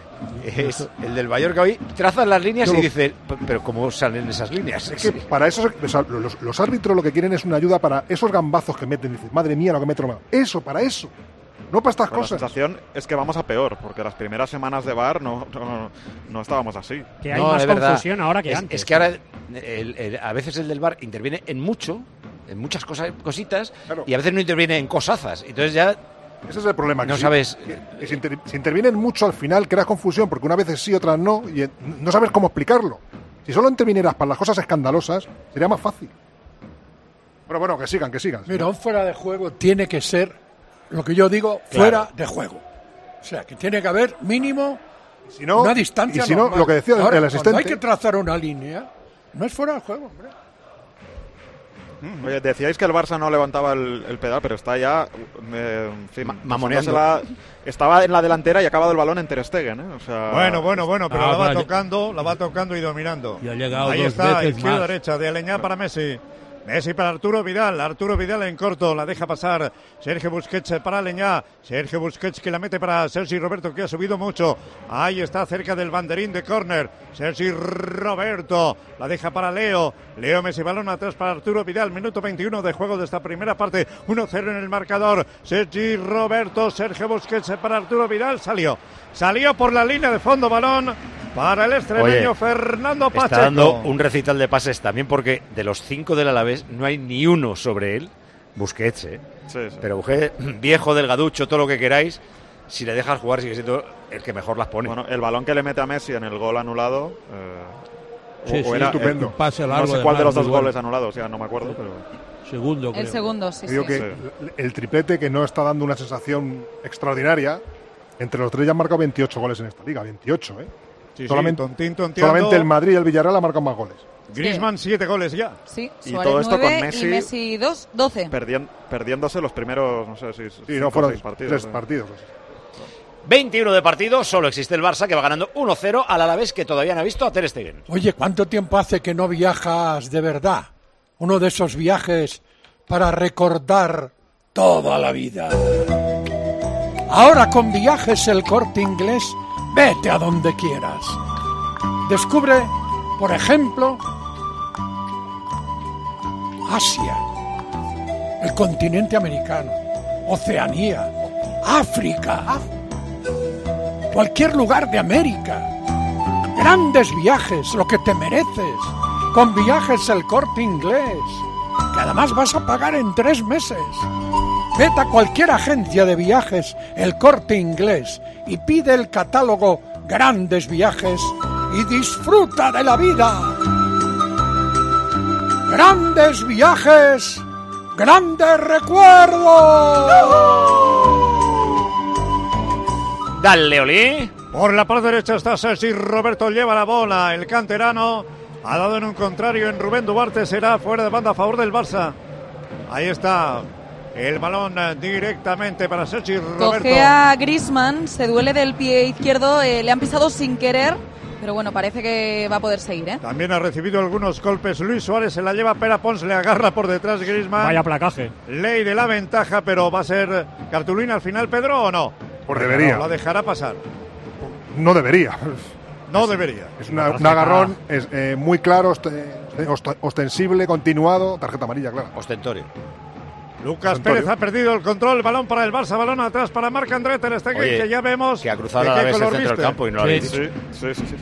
es el del Mallorca hoy, trazan las líneas Yo y lo- dice, pero ¿cómo salen esas líneas? Es que para eso, o sea, los, los árbitros lo que quieren es una ayuda para esos gambazos que meten. Dices, madre mía, lo que me he tromado. Eso, para eso. No para estas Pero la cosas. sensación es que vamos a peor, porque las primeras semanas de V A R no, no, no estábamos así. Que hay No, más de verdad. confusión ahora que es, antes. es que ahora el- el- a veces el del V A R interviene en mucho, en muchas cosas, cositas, Claro. y a veces no interviene en cosazas. Entonces ya Ese es el problema. no que si- sabes. que- que si, inter- si intervienen mucho al final, creas confusión, porque una vez sí, otras no, y eh, no sabes cómo explicarlo. Si solo intervinieras para las cosas escandalosas, sería más fácil. Pero bueno, que sigan, que sigan. Mira, un fuera de juego tiene que ser lo que yo digo, Claro. fuera de juego. O sea, que tiene que haber mínimo Si no, una distancia y si no, normal. lo que decía el- Ahora, el cuando asistente- hay que trazar una línea, no es fuera de juego, hombre. Oye, decíais que el Barça no levantaba el, el pedal, pero está ya eh, en fin, mamoneando. pasándosela- estaba en la delantera y ha acabado el balón en Ter Stegen, ¿eh? O sea, Bueno, bueno, bueno, pero Ah, la va vale. tocando, la va tocando y dominando. Y ha llegado Ahí dos está, veces izquierda más. derecha de Aleñá para Messi. Messi para Arturo Vidal, Arturo Vidal en corto, la deja pasar Sergio Busquets para Aleñá, Sergio Busquets que la mete para Sergi Roberto que ha subido mucho, ahí está cerca del banderín de córner, Sergi Roberto, la deja para Leo, Leo Messi, balón atrás para Arturo Vidal, minuto veintiuno de juego de esta primera parte, uno cero en el marcador, Sergi Roberto, Sergio Busquets para Arturo Vidal, salió, salió por la línea de fondo, balón para el extremeño Oye, Fernando Pacheco. Está dando un recital de pases también porque de los cinco del Alavés no hay ni uno sobre él. Busquets, ¿eh? Sí, sí. Pero Busquets, viejo, delgaducho, todo lo que queráis, si le dejas jugar sigue siendo el que mejor las pone. Bueno, el balón que le mete a Messi en el gol anulado. eh, Sí, o- o sí, era, estupendo. un pase no largo sé de cuál de mar, los dos muy bueno. goles anulados, ya no me acuerdo, pero. Segundo, El creo. segundo, sí, Digo sí. que Sí. el triplete que no está dando una sensación extraordinaria. Entre los tres ya han marcado veintiocho goles en esta liga, veintiocho, ¿eh? Sí, sí, solamente, tontín, tonteando. solamente el Madrid y el Villarreal han marcado más goles. Griezmann, siete goles ya. Sí, Y Suárez todo esto con nueve Messi- y Messi dos, doce. Perdien- perdiéndose los primeros, no sé si. Sí, cinco no o fueron seis partidos. tres ¿eh? partidos. veintiuno de partido, solo existe el Barça que va ganando uno cero al Alavés que todavía no ha visto a Ter Stegen. Oye, ¿cuánto tiempo hace que no viajas de verdad? Uno de esos viajes para recordar toda la vida. Ahora con Viajes El Corte Inglés, vete a donde quieras. Descubre, por ejemplo, Asia, el continente americano, Oceanía, África. cualquier lugar de América. Grandes viajes, lo que te mereces. Con Viajes El Corte Inglés, que además vas a pagar en tres meses. Vete a cualquier agencia de viajes El Corte Inglés y pide el catálogo Grandes Viajes y disfruta de la vida. Grandes Viajes, grandes recuerdos. Dale, Oli. Por la parte derecha está Sergi Roberto, lleva la bola, el canterano ha dado en un contrario en Rubén Duarte, será fuera de banda a favor del Barça. Ahí está el balón directamente para Sergi Roberto. Coge a Griezmann, se duele del pie izquierdo, eh, le han pisado sin querer, pero bueno, parece que va a poder seguir, ¿eh? También ha recibido algunos golpes Luis Suárez, se la lleva Pere Pons, le agarra por detrás Griezmann. Vaya placaje. Ley de la ventaja, pero va a ser cartulina al final, Pedro, ¿o no? Pues debería. No, la dejará pasar. No debería. No debería. Es una, un agarrón es, eh, muy claro, ostensible, continuado, tarjeta amarilla, claro. Ostentorio. Lucas Ostentorio. Pérez ha perdido el control, balón para el Barça, balón atrás para Marc-André Ter Stegen, Oye, que ya vemos que ha cruzado de a la qué vez el color centro del viste. campo y no lo habéis Sí, dicho. sí, sí, sí.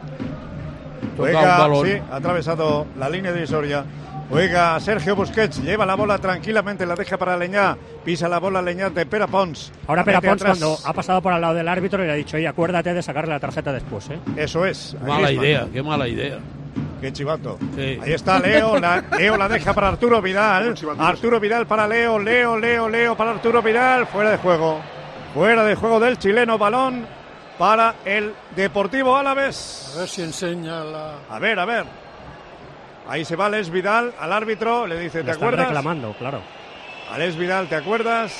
Juega, balón. sí, ha atravesado la línea divisoria. Juega Sergio Busquets, lleva la bola tranquilamente, la deja para Leñá, pisa la bola Leñá de Pere Pons. Ahora Pere Mete Pons atrás. cuando ha pasado por al lado del árbitro y le ha dicho, oye, acuérdate de sacarle la tarjeta después, ¿eh? Eso es. Mala Griezmann. idea, qué mala idea. Qué chivato. Sí. Ahí está Leo, la, Leo la deja para Arturo Vidal. Arturo Vidal para Leo, Leo, Leo, Leo para Arturo Vidal. Fuera de juego. Fuera de juego del chileno, balón para el Deportivo Alavés. A ver si enseña la... A ver, a ver. Ahí se va Les Vidal al árbitro, le dice, ¿te Le están acuerdas? reclamando, claro. Alex Vidal, ¿te acuerdas?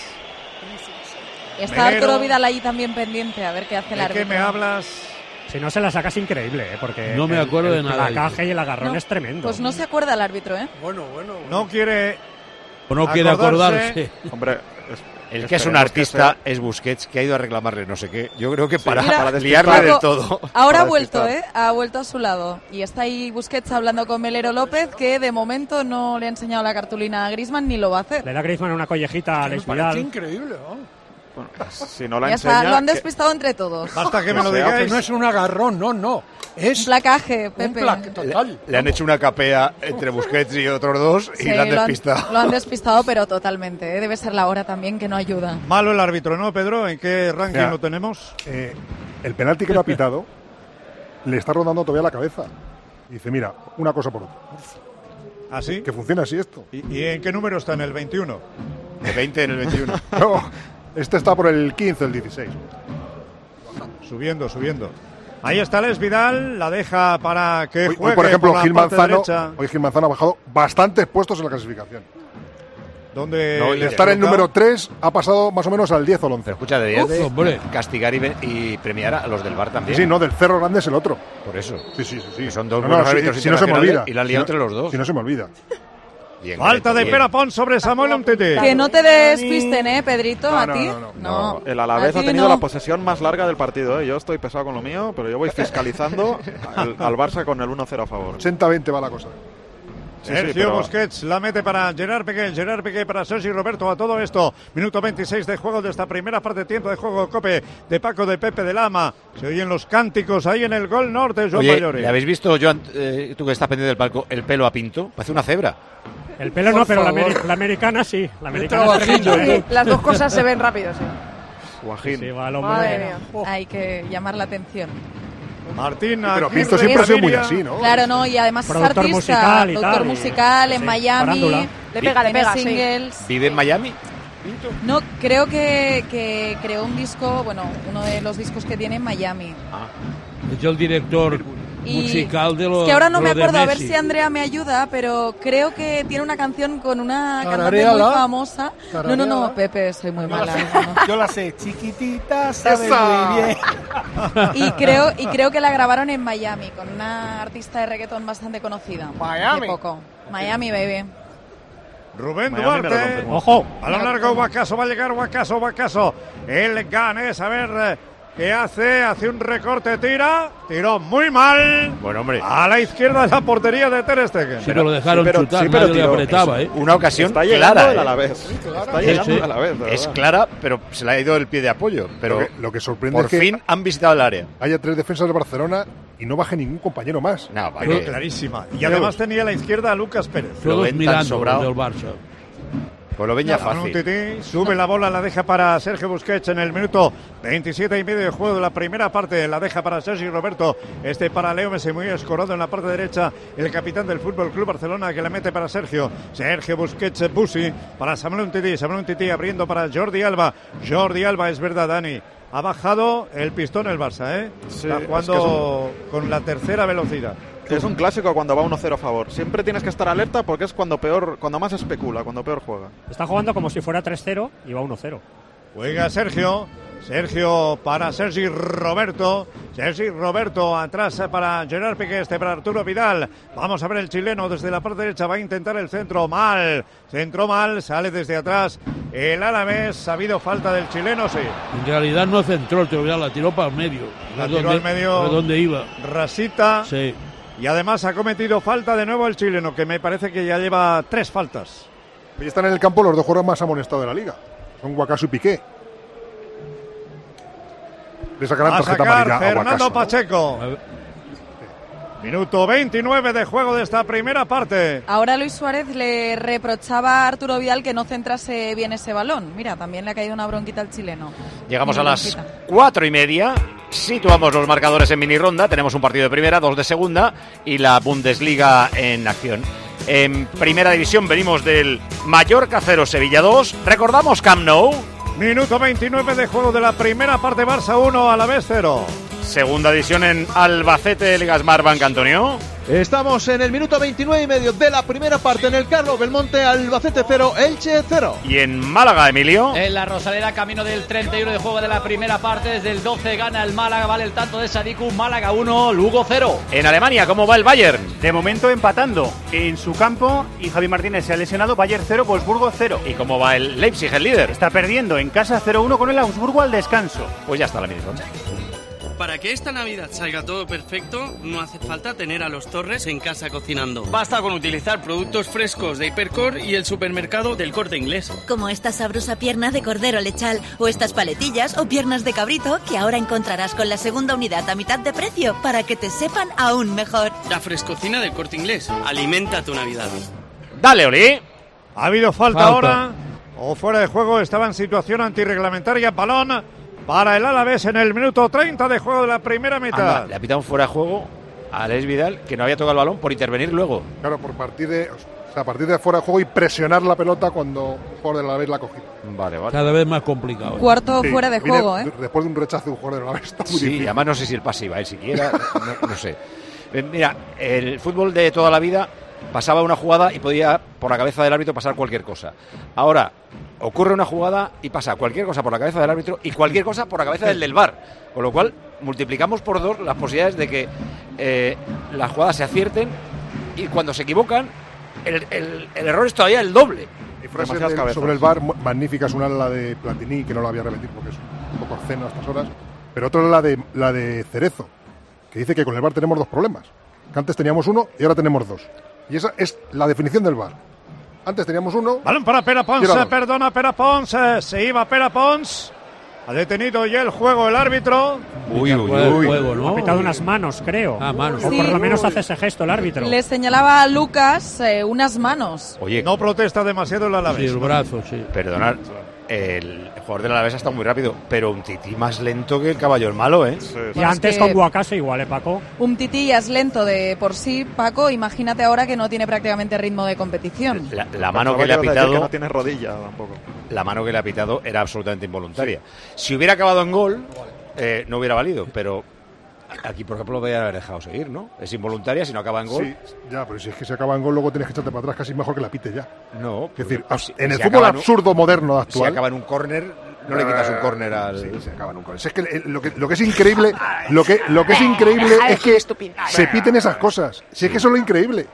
Está Melero. Arturo Vidal ahí también pendiente, a ver qué hace el ¿De árbitro. qué me hablas? Si no se la sacas increíble, ¿eh? Porque No me el- acuerdo el de nada. placaje y el agarrón No, es tremendo. Pues no se acuerda el árbitro, ¿eh? Bueno, bueno. No quiere O no quiere acordarse. acordarse. Hombre, es- El que es un esperemos artista que es Busquets, que ha ido a reclamarle no sé qué. Yo creo que para, Mira, para Paco, liarle del todo. Ahora ha Para vuelto, despistar. ¿eh? Ha vuelto a su lado. Y está ahí Busquets hablando con Melero López, que de momento no le ha enseñado la cartulina a Griezmann ni lo va a hacer. Le da Griezmann una collejita a Me Alex parece Vidal. increíble, ¿no? Bueno, si no la Ya enseña, está, lo han que- despistado entre todos. Basta que me lo Que sea, digáis. Que no es un agarrón, no, no. Un Es placaje, un Pepe. plaque total. Le han hecho una capea entre Busquets y otros dos y Sí, la han lo han- despistado. Lo han despistado, pero totalmente. ¿eh? Debe ser la hora también que no ayuda. Malo el árbitro, ¿no, Pedro? ¿En qué ranking Mira. lo tenemos? Eh, el penalti que le ha pitado le está rodando todavía la cabeza. Y dice, mira, una cosa por otra. ¿Así? Que funciona así esto. ¿Y, y en qué número está? ¿En el veintiuno? De veinte en el veintiuno. No, este está por el quince, el dieciséis. Subiendo, subiendo. Ahí está Les Vidal, la deja para que Hoy, juegue hoy, por ejemplo, la Gil parte Manzano, derecha, hoy Gil Manzano ha bajado bastantes puestos en la clasificación. donde No, y De le estar en el coloca- número tres, ha pasado más o menos al diez o al once. Pero escucha, deberías de hombre. castigar y, ve- y premiar a los del Bar Sí, también. sí, no, del Cerro Grande es el otro. Por eso. Sí, sí, sí. sí. Que son dos No, buenos no, si- árbitros si no se me internacionales olvida. y la han liado Si no- entre los dos. Si no se me olvida. Bien, Falta de bien. Pere Pons sobre Samuel Umtiti. Que no te despisten, ¿eh, Pedrito? No, ¿A no, ti? no, no. No, el Alavés a ha ti tenido no. la posesión más larga del partido. ¿eh? Yo estoy pesado con lo mío, pero yo voy fiscalizando al, al Barça con el uno cero a favor. ochenta veinte va la cosa. Sí, sí, Sergio pero- Busquets la mete para Gerard Piqué, Gerard Piqué para Sergi Roberto. A todo esto, minuto veintiséis de juego de esta primera parte, tiempo de juego Cope de Paco de Pepe de Lama. Se oyen los cánticos ahí en el gol norte, Joan Oye, Mayori. ¿le habéis visto, Joan, eh, tú que estás pendiente del palco, el pelo a Pinto? Parece una cebra. El pelo Por no, pero la, favor. ameri- la americana sí. La americana trabajillo, es tremenda, ¿eh? ¿eh? Las dos cosas se ven rápido, sí. Guajín. Sí, va al hombro. Madre mía. Hay que llamar la atención. Martín Pero Aguirre Pinto siempre ha sido muy Gaviria. así, ¿no? Claro, no, y además es Productor artista, musical y productor tal, y- musical en sí, Miami, farándula. Le pega, le tiene pega, sí. singles. ¿Vive en Miami? No, creo que, que creó un disco, bueno, uno de los discos que tiene en Miami. Es el director Y musical de los es que ahora no me lo de acuerdo, a ver Messi. si Andrea me ayuda, pero creo que tiene una canción con una cantante Tararéala. muy famosa. No, no, no, Tararéala. Pepe, soy muy Yo la mala. sé, no. yo la sé, chiquitita, sabe ¡Esa! muy bien. Y creo, y creo que la grabaron en Miami, con una artista de reggaetón bastante conocida. Miami. Hace poco. Miami, baby. Rubén Miami me lo Duarte. confirmó. Ojo. Balón largo, Guacaso, va a llegar Guacaso, Guacaso. El Ganes, a ver, eh, ¿Qué hace? Hace un recorte, tira. Tiró muy mal. Bueno, hombre. A la izquierda de la portería de Ter Stegen. Sí, pero lo dejaron sí, pero- chutar, sí, pero nadie le tiró. apretaba, ¿eh? Una ocasión Está llegando clara. el ¿eh? Alavés. Está Sí, llegando sí. el Alavés, de Es verdad. clara, pero se le ha ido el pie de apoyo. Pero Lo que, lo que sorprende por es que fin han visitado el área. haya tres defensas de Barcelona y no baje ningún compañero más. No, para Pero qué. clarísima. Y además tenía a la izquierda a Lucas Pérez. Lo Todos ven tan mirando sobrado. del Barça. Pues lo ven ya Con un fácil. tití, sube la bola, la deja para Sergio Busquets en el minuto veintisiete y medio de juego de la primera parte. La deja para Sergi Roberto. Este para Leo Messi, muy escorado en la parte derecha. El capitán del Fútbol Club Barcelona que le mete para Sergio. Sergio Busquets, Busi para Samuel Umtiti. Samuel Umtiti abriendo para Jordi Alba. Jordi Alba, es verdad, Dani. Ha bajado el pistón el Barça, ¿eh? Sí, Está es jugando con la tercera velocidad. Es un clásico cuando va uno cero a favor. Siempre tienes que estar alerta porque es cuando peor, cuando más especula, cuando peor juega. Está jugando como si fuera tres cero y va uno cero. Juega Sergio. Sergio para Sergi Roberto. Sergi Roberto atrás para Gerard Piqué, este para Arturo Vidal. Vamos a ver el chileno desde la parte derecha. Va a intentar el centro mal. Centro mal. Sale desde atrás el Alavés. Ha habido falta del chileno, sí. En realidad no centró el teoría, la tiró para el medio. La ¿De tiró dónde- al medio. ¿De dónde iba? Rasita. Sí. Y además ha cometido falta de nuevo el chileno, que me parece que ya lleva tres faltas. Hoy están en el campo los dos jugadores más amonestados de la liga. Son Guacaso y Piqué. Le sacarán Va a tarjeta sacar amarilla a Fernando Guacaso, ¿no? Pacheco. Minuto veintinueve de juego de esta primera parte. Ahora Luis Suárez le reprochaba a Arturo Vidal que no centrase bien ese balón. Mira, también le ha caído una bronquita al chileno. Llegamos a Una las bronquita. cuatro y media. Situamos los marcadores en mini ronda. Tenemos un partido de primera, dos de segunda y la Bundesliga en acción. En primera división venimos del Mallorca cero, Sevilla dos. Recordamos Camp Nou. Minuto veintinueve de juego de la primera parte. Barça uno, Alavés cero. Segunda división en Albacete, Liga Smartbank, Antonio. Estamos en el minuto veintinueve y medio de la primera parte en el Carlos Belmonte, Albacete cero, Elche cero. Y en Málaga, Emilio. En la Rosaleda, camino del treinta y uno de juego de la primera parte. Desde el doce gana el Málaga, vale el tanto de Sadiku. Málaga uno, Lugo cero. En Alemania, ¿cómo va el Bayern? De momento empatando en su campo y Javi Martínez se ha lesionado. Bayern cero, Wolfsburgo cero. ¿Y cómo va el Leipzig, el líder? Está perdiendo en casa cero uno con el Augsburgo al descanso. Pues ya está la mini ronda. Para que esta Navidad salga todo perfecto, no hace falta tener a los Torres en casa cocinando. Basta con utilizar productos frescos de Hipercor y el supermercado del Corte Inglés. Como esta sabrosa pierna de cordero lechal o estas paletillas o piernas de cabrito que ahora encontrarás con la segunda unidad a mitad de precio para que te sepan aún mejor. La frescocina del Corte Inglés. Alimenta tu Navidad. Dale, Oli. Ha habido falta, Falta. ahora. O fuera de juego, estaba en situación antirreglamentaria. Balón para el Alavés en el minuto treinta de juego de la primera mitad. Anda, le ha pitado un fuera de juego a Alex Vidal, que no había tocado el balón, por intervenir luego. Claro, por partir de, o sea, a partir de fuera de juego y presionar la pelota cuando un jugador del Alavés la ha cogido. Vale, vale. Cada vez más complicado. ¿eh? Cuarto Sí, fuera de viene juego, ¿eh? Después de un rechazo de un jugador del Alavés está muy Sí, difícil. además no sé si el pase iba a él siquiera, no, no sé. Eh, Mira, el fútbol de toda la vida pasaba una jugada y podía por la cabeza del árbitro pasar cualquier cosa. Ahora ocurre una jugada y pasa cualquier cosa por la cabeza del árbitro y cualquier cosa por la cabeza del del V A R. Con lo cual multiplicamos por dos las posibilidades de que eh, las jugadas se acierten y cuando se equivocan el, el- el error es todavía el doble. Mi frase Demasiadas del- cabezas. sobre el V A R, mu- magnífica, es una la de Platini, que no la voy a repetir porque es un poco obsceno a estas horas, pero otra es la de, la de Cerezo, que dice que con el V A R tenemos dos problemas. Que antes teníamos uno y ahora tenemos dos. Y esa es la definición del V A R. Antes teníamos uno. Balón para Pera Pons, Tíralo. eh, perdona Pera Pons, eh, se iba Pera Pons. Ha detenido ya el juego el árbitro. Uy, uy, Fuera de uy. juego, ¿no? Ha pitado unas manos, creo. Ah, manos. O Sí. por lo menos hace ese gesto el árbitro. Le señalaba a Lucas eh, unas manos. Oye, No protesta demasiado el Sí, Alavés. el brazo, sí. perdonad, el jugador del Alavés ha estado muy rápido, pero un tití más lento que el caballo el malo, ¿eh? Sí, sí. Y Bueno, es antes que- con Guacaso igual, ¿eh, Paco? Un tití ya es lento de por sí, Paco. Imagínate ahora que no tiene prácticamente ritmo de competición. La, la mano que Pensaba le ha ibas a decir pitado, que no tiene rodilla tampoco. la mano que le ha pitado era absolutamente involuntaria. Si hubiera acabado en gol, eh, no hubiera valido, pero aquí, por ejemplo, lo podría haber dejado seguir, ¿no? Es involuntaria, si no acaba en gol. Sí, ya, pero si es que se acaba en gol, luego tienes que echarte para atrás, casi mejor que la pite ya. No, Es decir, pues, si- en el si fútbol acaba en un- absurdo moderno Si actual. acaba en un córner, no le quitas un córner al. Sí, se acaba en un córner. Si es que el- lo que lo que es increíble, lo que lo que es increíble es que se piten esas cosas. Si es que eso es lo increíble.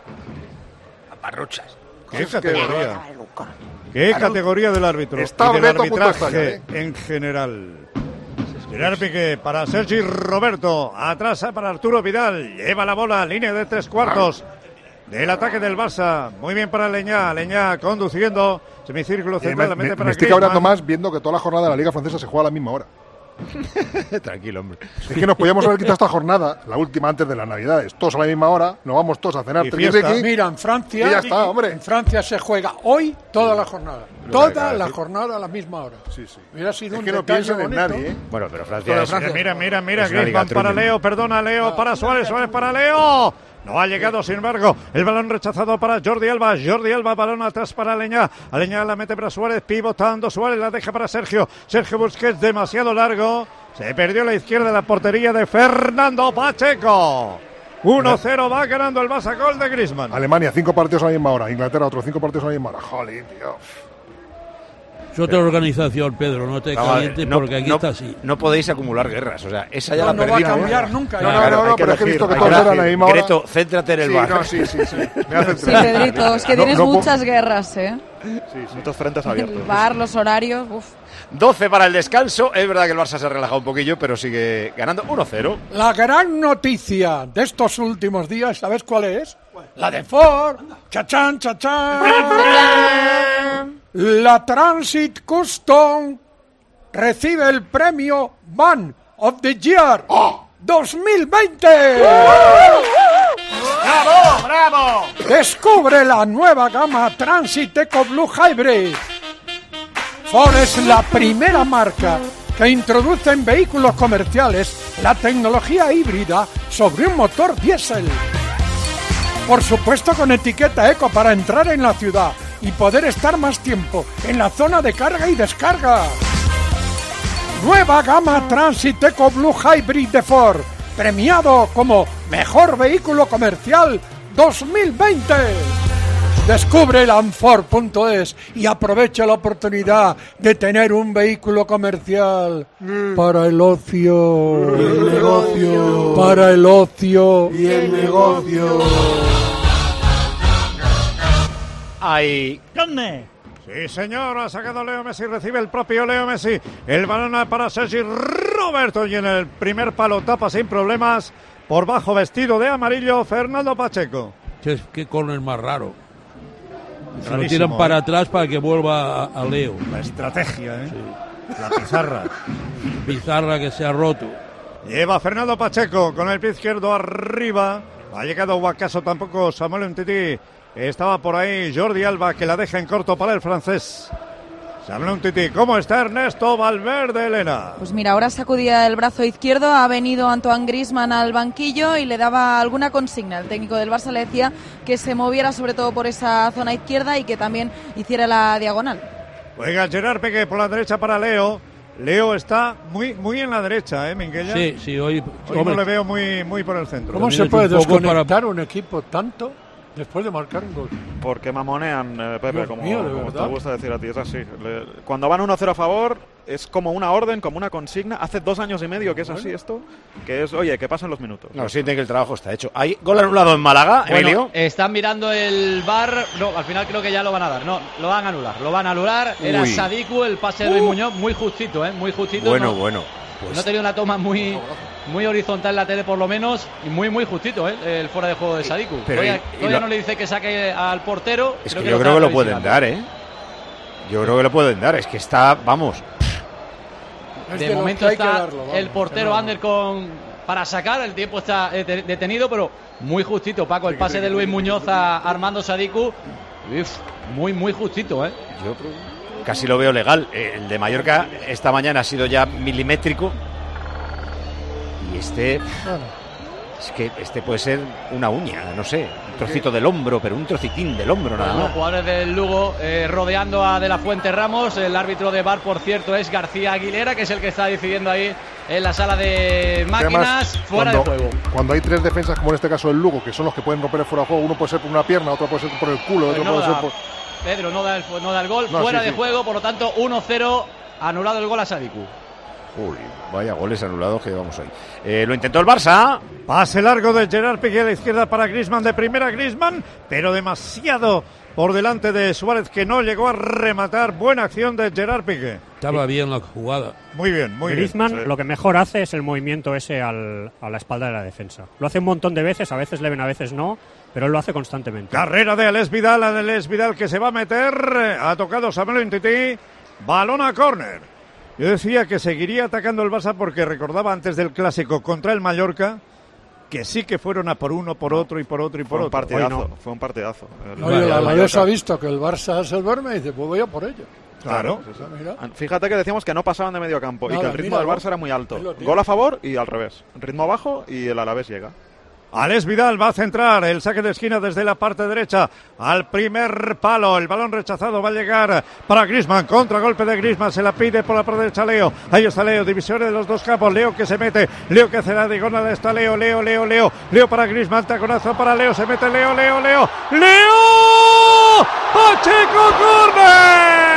Parrochas. ¿Qué categoría? ¿Qué categoría del árbitro? Está y del Beto a punto de arbitraje estallar, en general. Gerard Piqué para Sergi Roberto. Atrasa para Arturo Vidal. Lleva la bola, línea de tres cuartos del ataque del Barça. Muy bien para Leñá. Leñá conduciendo. Semicírculo central. Eh, me, me, para me estoy Griezmann. cabreando más viendo que toda la jornada de la Liga Francesa se juega a la misma hora. Tranquilo, hombre. Es que nos podíamos haber quitado esta jornada, la última antes de las Navidades, todos a la misma hora, nos vamos todos a cenar. Y triqui, fiesta. triqui, Mira, en Francia, y ya está, hombre. en Francia se juega hoy toda la jornada. Lo Toda que acaba de la decir. jornada a la misma hora. Sí, sí. Hubiera sido Es un que no detalle piensan en bonito. nadie, ¿eh? Bueno, pero Francia Pero es... Francia- Mira, mira, mira, Es una Griezmann liga para truño. Leo, perdona Leo, para Suárez, Suárez para Leo. No ha llegado, sin embargo, el balón rechazado para Jordi Alba. Jordi Alba, balón atrás para Leñá. Leñá la mete para Suárez, pivotando. Suárez la deja para Sergio. Sergio Busquets, demasiado largo. Se perdió a la izquierda de la portería de Fernando Pacheco. uno cero va ganando el Barça, gol de Griezmann. Alemania, cinco partidos a la misma hora. Inglaterra, otros cinco partidos a la misma hora. Jolín, tío. Es otra organización, Pedro, no te No, calientes no, porque aquí no, está así. no podéis acumular guerras, o sea, esa ya No, la no va a perdimos. cambiar nunca. No, ya. no, Claro, no, hay no que pero es que he elegir, visto que hay todos que eran a la elegir. misma hora. Greto, céntrate en el Sí, bar. no, sí, sí, sí. Me hace Sí, Pedrito, es que No, tienes no puedo- muchas guerras, ¿eh? Muchos frentes El abiertos. bar, los horarios, uf. doce para el descanso. Es verdad que el Barça se ha relajado un poquillo, pero sigue ganando uno cero. La gran noticia de estos últimos días, ¿sabes cuál es? La de Ford. Chachán, chachán. La Transit Custom recibe el premio Van of the Year dos mil veinte. ¡Bravo, bravo! Descubre la nueva gama Transit Eco Blue Hybrid. Ford es la primera marca que introduce en vehículos comerciales la tecnología híbrida sobre un motor diésel. Por supuesto con etiqueta eco para entrar en la ciudad y poder estar más tiempo en la zona de carga y descarga. Nueva gama Transit Eco Blue Hybrid de Ford, premiado como Mejor Vehículo Comercial dos mil veinte. Descubre lanford punto es y aprovecha la oportunidad de tener un vehículo comercial para el ocio, el negocio, para el ocio y el negocio. Ahí. Sí, señor, ha sacado Leo Messi, recibe el propio Leo Messi. El balón para Sergi Roberto y en el primer palo tapa sin problemas. Por bajo vestido de amarillo, Fernando Pacheco. Qué, qué córner más raro. Se lo Rarísimo, tiran para ¿eh? atrás para que vuelva a, a Leo. La estrategia, ¿eh? La pizarra. Pizarra que se ha roto. Lleva Fernando Pacheco con el pie izquierdo arriba. Ha llegado Guacaso tampoco. Samuel Umtiti. Estaba por ahí Jordi Alba que la deja en corto para el francés. Samuel Umtiti. ¿Cómo está Ernesto Valverde, Elena? Pues mira, ahora sacudía el brazo izquierdo, ha venido Antoine Griezmann al banquillo y le daba alguna consigna. El técnico del Barça le decía que se moviera sobre todo por esa zona izquierda y que también hiciera la diagonal. Juega Gerard Piqué por la derecha para Leo. Leo está muy muy en la derecha, ¿eh, Minguella? Sí, sí, hoy... Hoy no le veo muy, muy por el centro. ¿Cómo se puede desconectar un equipo tanto después de marcar un gol? Porque mamonean, eh, Pepe, Dios como, mío, ¿de como verdad? te gusta decir a ti, es así. Le- cuando van uno cero a favor, es como una orden, como una consigna. Hace dos años y medio que es así esto, que es, oye, que pasen los minutos. No, sienten que el trabajo está hecho. ¿Hay gol anulado en Málaga, Emilio? Bueno, están mirando el V A R. No, al final creo que ya lo van a dar. No, lo van a anular. Lo van a anular. Era Uy. Sadiku, el pase de Luis Muñoz, muy justito, ¿eh? Muy justito. Bueno, no, bueno. Pues No tenía una toma muy, muy horizontal en la tele, por lo menos, y muy, muy justito, ¿eh? El fuera de juego de Sadiku. pero todavía y- y todavía lo- no le dice que saque al portero. Es creo que lo yo creo que está lo pueden revisando. dar, ¿eh? Yo creo que lo pueden dar. Es que está, vamos. Es De de los momento que hay que está darlo, vamos, el portero que no. Ander con para sacar, el tiempo está eh, de- detenido, pero muy justito, Paco, el pase de Luis Muñoz a Armando Sadiku, uf, muy muy justito, ¿eh? Yo casi lo veo legal. Eh, El de Mallorca esta mañana ha sido ya milimétrico. Y este... Es que este puede ser una uña, no sé, un trocito del hombro, pero un trocitín del hombro nada Los más. jugadores del Lugo eh, rodeando a De La Fuente Ramos. El árbitro de V A R, por cierto, es García Aguilera, que es el que está decidiendo ahí en la sala de máquinas. Además, Fuera cuando, de juego. Cuando hay tres defensas, como en este caso el Lugo, que son los que pueden romper el fuera de juego, uno puede ser por una pierna, otro puede ser por el culo, Pues otro no puede da, ser por... Pedro no da, el, no da el gol, No, fuera sí, de sí. juego, por lo tanto uno cero, anulado el gol a Sadiku. Uy, vaya goles anulados que llevamos hoy. Eh, lo intentó el Barça. Pase largo de Gerard Piqué a la izquierda para Griezmann, de primera Griezmann, pero demasiado por delante de Suárez, que no llegó a rematar. Buena acción de Gerard Piqué. Estaba bien la jugada. Muy bien, muy Griezmann, bien. Sí. Lo que mejor hace es el movimiento ese al, a la espalda de la defensa. Lo hace un montón de veces, a veces le ven, a veces no, pero él lo hace constantemente. Carrera de Alex Vidal, Alex Vidal que se va a meter. Ha tocado Samuel Umtiti. Balón a córner. Yo decía que seguiría atacando el Barça porque recordaba antes del clásico contra el Mallorca que sí que fueron a por uno, por otro y por otro y por fue otro. Un partidazo, no. Fue un partidazo. Oye, el Alavés ha visto que el Barça se duerme y dice, pues voy a por ello. Claro. Sí, sí. Fíjate que decíamos que no pasaban de medio campo. Nada, y que el ritmo mira, del Barça era muy alto. Gol a favor y al revés. Ritmo bajo y el Alavés llega. Alex Vidal va a centrar el saque de esquina desde la parte derecha al primer palo. El balón rechazado va a llegar para Griezmann. Contragolpe de Griezmann. Se la pide por la parte derecha Leo. Ahí está Leo. Divisoria de los dos campos. Leo que se mete. Leo que hace la diagonal. Está Leo, Leo, Leo, Leo. Leo para Griezmann. Taconazo para Leo. Se mete Leo, Leo, Leo. ¡Leo! ¡Pacheco Córner!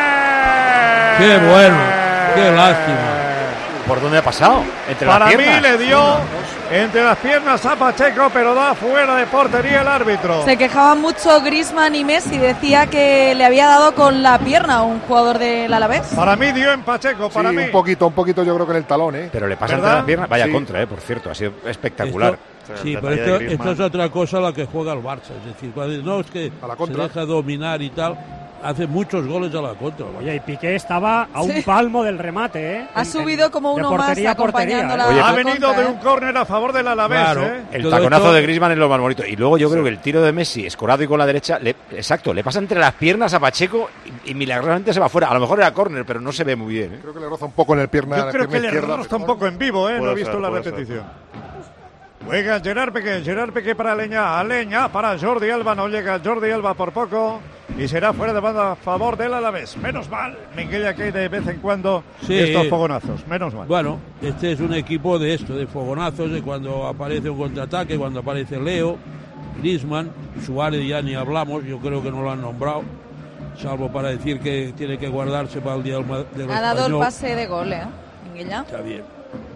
¡Qué bueno! ¡Qué lástima! ¿Por dónde ha pasado? Entre Para las mí piernas. le dio entre las piernas a Pacheco, pero da fuera de portería el árbitro. Se quejaban mucho Griezmann y Messi, decía que le había dado con la pierna a un jugador del Alavés. Para mí dio en Pacheco, para sí, mí. un poquito, un poquito yo creo que en el talón, ¿eh? Pero le pasa ¿verdad? entre las piernas. Vaya Sí. contra, eh, por cierto, ha sido espectacular. Esto, sí, pero esto, esto es otra cosa a la que juega el Barça. Es decir, cuando no es que a la se deja dominar y tal, hace muchos goles a la contra. Oye, y Piqué estaba a un Sí. palmo del remate, ¿eh? Ha En- subido como de uno más portería a acompañando portería, la ¿eh? Oye, ha la venido contra, de ¿eh? un córner a favor del Alavés, Claro. ¿eh? El Todo taconazo esto- de Griezmann es lo más bonito. Y luego yo creo que el tiro de Messi, escorado y con la derecha, le, exacto, le pasa entre las piernas a Pacheco y, y milagrosamente se va fuera. A lo mejor era córner, pero no se ve muy bien, ¿eh? Creo que le roza un poco en el pierna. Yo en la creo que pierna le izquierda, rosta un mejor. poco en vivo, ¿eh? No Puede he visto ser, la puede repetición. Juega Gerard Piqué, Gerard Piqué para Leña, a Leña para Jordi Alba, no llega Jordi Alba por poco y será fuera de banda a favor del Alavés. Menos mal, Miguel, que hay de vez en cuando Sí. estos fogonazos, menos mal. Bueno, este es un equipo de esto, de fogonazos, de cuando aparece un contraataque, cuando aparece Leo, Griezmann, Suárez ya ni hablamos, yo creo que no lo han nombrado, salvo para decir que tiene que guardarse para el día del, ma- del Ha dado el español. pase de gol, ¿eh? Minguella. Está bien.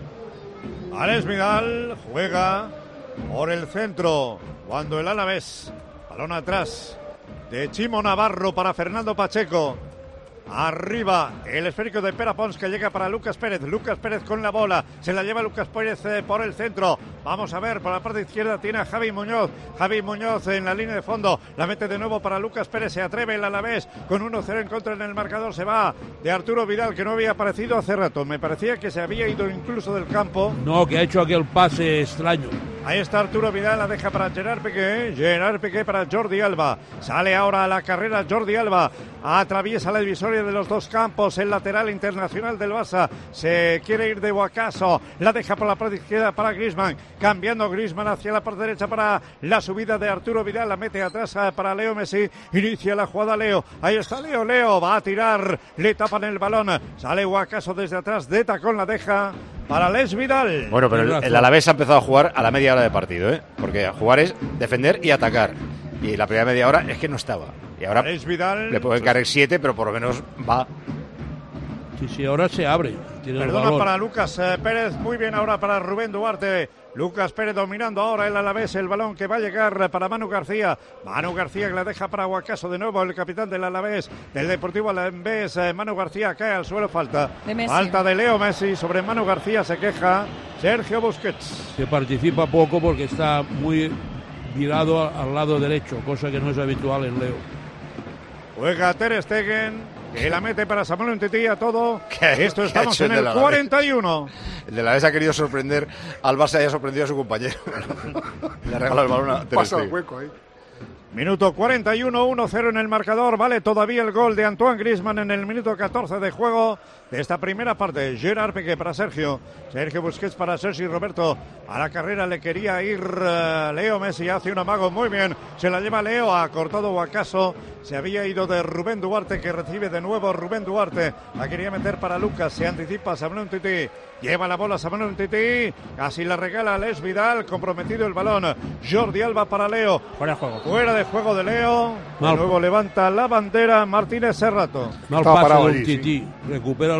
Alex Vidal juega por el centro cuando el Alavés, balón atrás de Chimo Navarro para Fernando Pacheco. Arriba el esférico de Pere Pons que llega para Lucas Pérez. Lucas Pérez con la bola. Se la lleva Lucas Pérez eh, por el centro. Vamos a ver, por la parte izquierda tiene a Javi Muñoz. Javi Muñoz en la línea de fondo. La mete de nuevo para Lucas Pérez. Se atreve el Alavés con uno cero en contra en el marcador. Se va de Arturo Vidal, que no había aparecido hace rato. Me parecía que se había ido incluso del campo. No, que ha hecho aquel pase extraño. Ahí está Arturo Vidal, la deja para Gerard Piqué, Gerard Piqué para Jordi Alba. Sale ahora a la carrera Jordi Alba, atraviesa la divisoria de los dos campos, el lateral internacional del Barça. Se quiere ir de Guacaso, la deja por la parte izquierda para Griezmann, cambiando Griezmann hacia la parte derecha para la subida de Arturo Vidal, la mete atrás para Leo Messi, inicia la jugada Leo, ahí está Leo, Leo va a tirar, le tapan el balón, sale Guacaso desde atrás, de tacón la deja para Alex Vidal. Bueno, pero el, el Alavés ha empezado a jugar a la media hora de partido, ¿eh? Porque a jugar es defender y atacar. Y la primera media hora es que no estaba. Y ahora Alex Vidal le pueden caer siete, pero por lo menos va. Sí, sí, ahora se abre. Tiene el Perdona balón. para Lucas eh, Pérez, muy bien ahora para Rubén Duarte. Lucas Pérez dominando ahora el Alavés, el balón que va a llegar para Manu García. Manu García que la deja para Guacaso de nuevo, el capitán del Alavés, del Deportivo Alavés. Eh, Manu García cae al suelo, falta. De Messi. Falta de Leo Messi sobre Manu García, se queja Sergio Busquets. Se participa poco porque está muy virado a- al lado derecho, cosa que no es habitual en Leo. Juega Ter Stegen, que la mete para Samuel Umtiti a todo. ¿Qué- Esto qué ha estamos hecho en el el del Alavés? cuarenta y uno. El de la vez ha querido sorprender al Barça y ha sorprendido a su compañero. Le ha regalado el balón a Ter Pasa el Stegen. hueco ahí. Minuto cuarenta y uno, uno cero en el marcador. Vale todavía el gol de Antoine Griezmann en el minuto catorce de juego de esta primera parte. Gerard Piqué para Sergio. Sergio Busquets para Sergi Roberto. A la carrera le quería ir uh, Leo Messi. Hace un amago muy bien. Se la lleva Leo. Ha cortado Guacaso. Se había ido de Rubén Duarte, que recibe de nuevo Rubén Duarte. La quería meter para Lucas. Se anticipa Samuel Umtiti. Lleva la bola Samuel Umtiti. Casi la regala Alex Vidal. Comprometido el balón. Jordi Alba para Leo. Fuera de juego. Fuera de juego de Leo. De Mal. nuevo levanta la bandera Martínez Serrato. Mal Estaba pase parado de allí, un tití. Recupera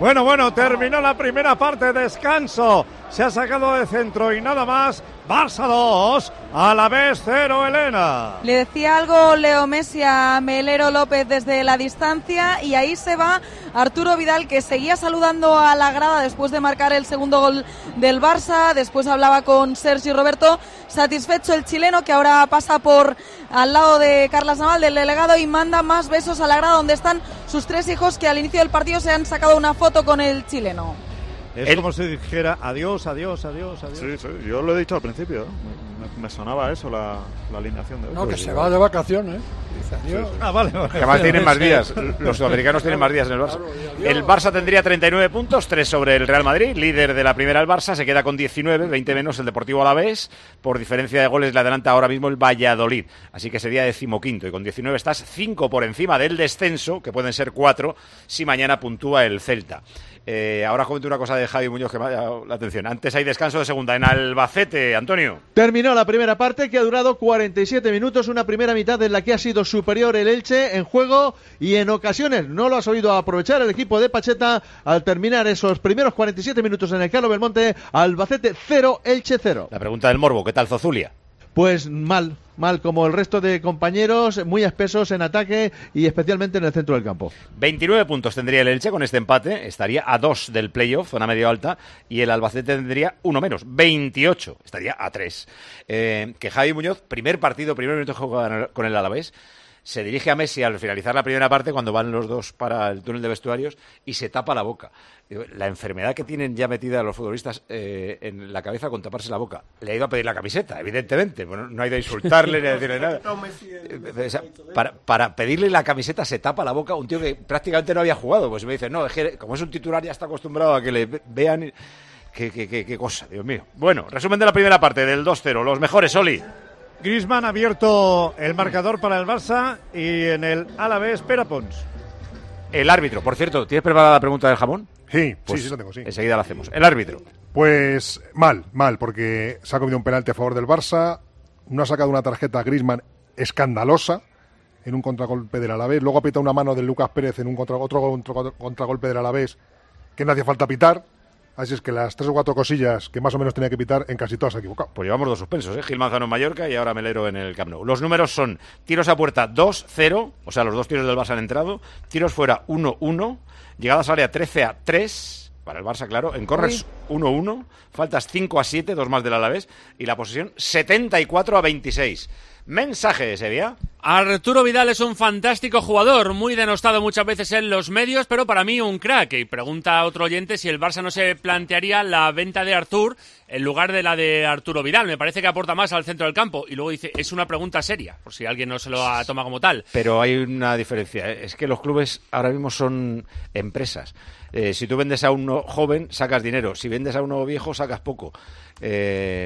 Bueno, bueno, terminó la primera parte, descanso. Se ha sacado de centro y nada más. Barça dos, Alavés cero, Elena. Le decía algo Leo Messi a Melero López desde la distancia y ahí se va Arturo Vidal, que seguía saludando a la grada después de marcar el segundo gol del Barça. Después hablaba con Sergi Roberto, satisfecho el chileno, que ahora pasa por al lado de Carlas Naval, del delegado, y manda más besos a la grada donde están sus tres hijos, que al inicio del partido se han sacado una foto con el chileno. Es El... como si dijera adiós, adiós, adiós, adiós. Sí, sí, yo lo he dicho al principio. Me, me sonaba eso, la, la alineación de hoy. No, que sí, se va de vacaciones. Dice adiós. Sí, sí. Ah, vale, vale. Además tienen más días. Los sudamericanos tienen más días en el Barça. El Barça tendría treinta y nueve puntos, tres sobre el Real Madrid, líder de la primera el Barça, se queda con diecinueve, veinte menos el Deportivo Alavés. Por diferencia de goles le adelanta ahora mismo el Valladolid. Así que sería decimoquinto y con diecinueve estás cinco por encima del descenso, que pueden ser cuatro si mañana puntúa el Celta. Eh, ahora comento una cosa de Javi Muñoz que me ha llamado la atención. Antes hay descanso de segunda en Albacete, Antonio. Terminó la primera parte, que ha durado cuarenta y siete minutos, una primera mitad en la que ha sido superior el Elche en juego y en ocasiones no lo ha sabido aprovechar el equipo de Pacheta. Al terminar esos primeros cuarenta y siete minutos en el Carlos Belmonte, Albacete cero, Elche cero. La pregunta del morbo, ¿qué tal Zozulia? Pues mal, mal como el resto de compañeros, muy espesos en ataque y especialmente en el centro del campo. veintinueve puntos tendría el Elche con este empate, estaría a dos del playoff, zona medio alta, y el Albacete tendría uno menos, veintiocho, estaría a tres. Eh, que Javi Muñoz, primer partido, primer minuto de juego con el Alavés, se dirige a Messi al finalizar la primera parte, cuando van los dos para el túnel de vestuarios, y se tapa la boca. La enfermedad que tienen ya metida los futbolistas eh, en la cabeza con taparse la boca. Le ha ido a pedir la camiseta, evidentemente. Bueno, no ha ido a insultarle ni a decirle nada. O sea, para, para pedirle la camiseta se tapa la boca un tío que prácticamente no había jugado. Pues me dice, no, es que como es un titular ya está acostumbrado a que le vean. Qué, qué, qué, qué cosa, Dios mío. Bueno, resumen de la primera parte, del dos cero. Los mejores, Oli. Griezmann ha abierto el marcador para el Barça y en el Alavés Pere Pons. El árbitro, por cierto, ¿tienes preparada la pregunta del jamón? Sí, pues sí, sí, lo tengo, sí. Enseguida la hacemos. El árbitro. Pues mal, mal, porque se ha comido un penalti a favor del Barça, no ha sacado una tarjeta a Griezmann escandalosa en un contragolpe del Alavés, luego ha pitado una mano de Lucas Pérez en un contra, otro contra, contragolpe del Alavés que no hacía falta pitar. Así es que las tres o cuatro cosillas que más o menos tenía que pitar, en casi todas se ha equivocado. Pues llevamos dos suspensos, ¿eh? Gil Manzano en Mallorca y ahora Melero en el Camp Nou. Los números son tiros a puerta dos cero, o sea, los dos tiros del Barça han entrado, tiros fuera uno uno, llegadas al área trece a tres, para el Barça, claro, en corners uno uno, faltas cinco a siete, dos más del Alavés, y la posesión setenta y cuatro a veintiséis. Mensaje, Sevilla. Arturo Vidal es un fantástico jugador, muy denostado muchas veces en los medios, pero para mí un crack. Y pregunta a otro oyente si el Barça no se plantearía la venta de Artur en lugar de la de Arturo Vidal. Me parece que aporta más al centro del campo. Y luego dice, es una pregunta seria, por si alguien no se lo ha tomado como tal. Pero hay una diferencia, ¿eh? Es que los clubes ahora mismo son empresas. Eh, si tú vendes a uno joven, sacas dinero. Si vendes a uno viejo, sacas poco. Eh...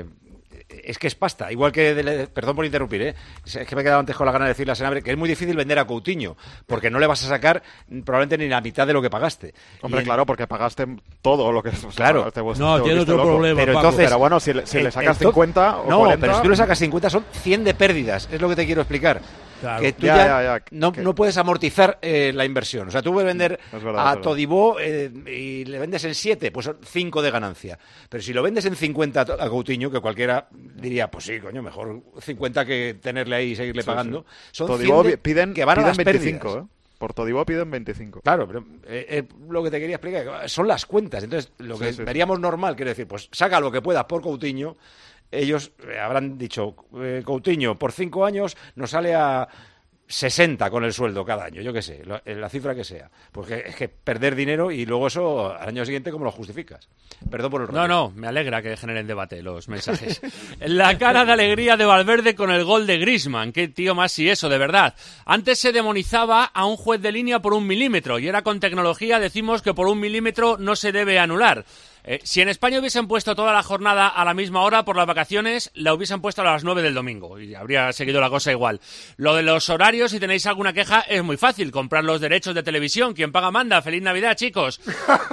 Es que es pasta, igual que, de, perdón por interrumpir, ¿eh? Es que me he quedado antes con la gana de decirle a Senabre que es muy difícil vender a Coutinho, porque no le vas a sacar probablemente ni la mitad de lo que pagaste. Hombre, el... claro, porque pagaste todo lo que... Claro. Te, te, no, te tiene otro loco. problema, pero, Paco. entonces, pero bueno, si le, si le sacas entonces, cincuenta o no, cuarenta... pero si tú le sacas cincuenta son cien de pérdidas, es lo que te quiero explicar. Claro. Que tú ya, ya, ya, ya, no, que... no puedes amortizar eh, la inversión. O sea, tú puedes vender es verdad, a Todibo eh, y le vendes en siete, pues son cinco de ganancia. Pero si lo vendes en cincuenta a Coutinho, que cualquiera diría, pues sí, coño, mejor cincuenta que tenerle ahí y seguirle sí, pagando. Sí. Son Todibo cien de, piden, que van piden a las veinticinco, pérdidas. ¿eh? Por Todibo piden veinticinco. Claro, pero eh, eh, lo que te quería explicar son las cuentas. Entonces, lo que sí, sí, veríamos normal, quiero decir, pues saca lo que puedas por Coutinho. Ellos eh, habrán dicho, eh, Coutinho, por cinco años nos sale a sesenta con el sueldo cada año, yo qué sé, la, la cifra que sea. Porque es que perder dinero y luego eso al año siguiente, ¿cómo lo justificas? Perdón por el rollo. No, no, me alegra que generen debate los mensajes. La cara de alegría de Valverde con el gol de Griezmann. Qué tío más y eso, de verdad. Antes se demonizaba a un juez de línea por un milímetro y ahora con tecnología decimos que por un milímetro no se debe anular. Eh, si en España hubiesen puesto toda la jornada a la misma hora por las vacaciones, la hubiesen puesto a las nueve del domingo y habría seguido la cosa igual. Lo de los horarios, si tenéis alguna queja, es muy fácil. Comprar los derechos de televisión. Quien paga manda. ¡Feliz Navidad, chicos!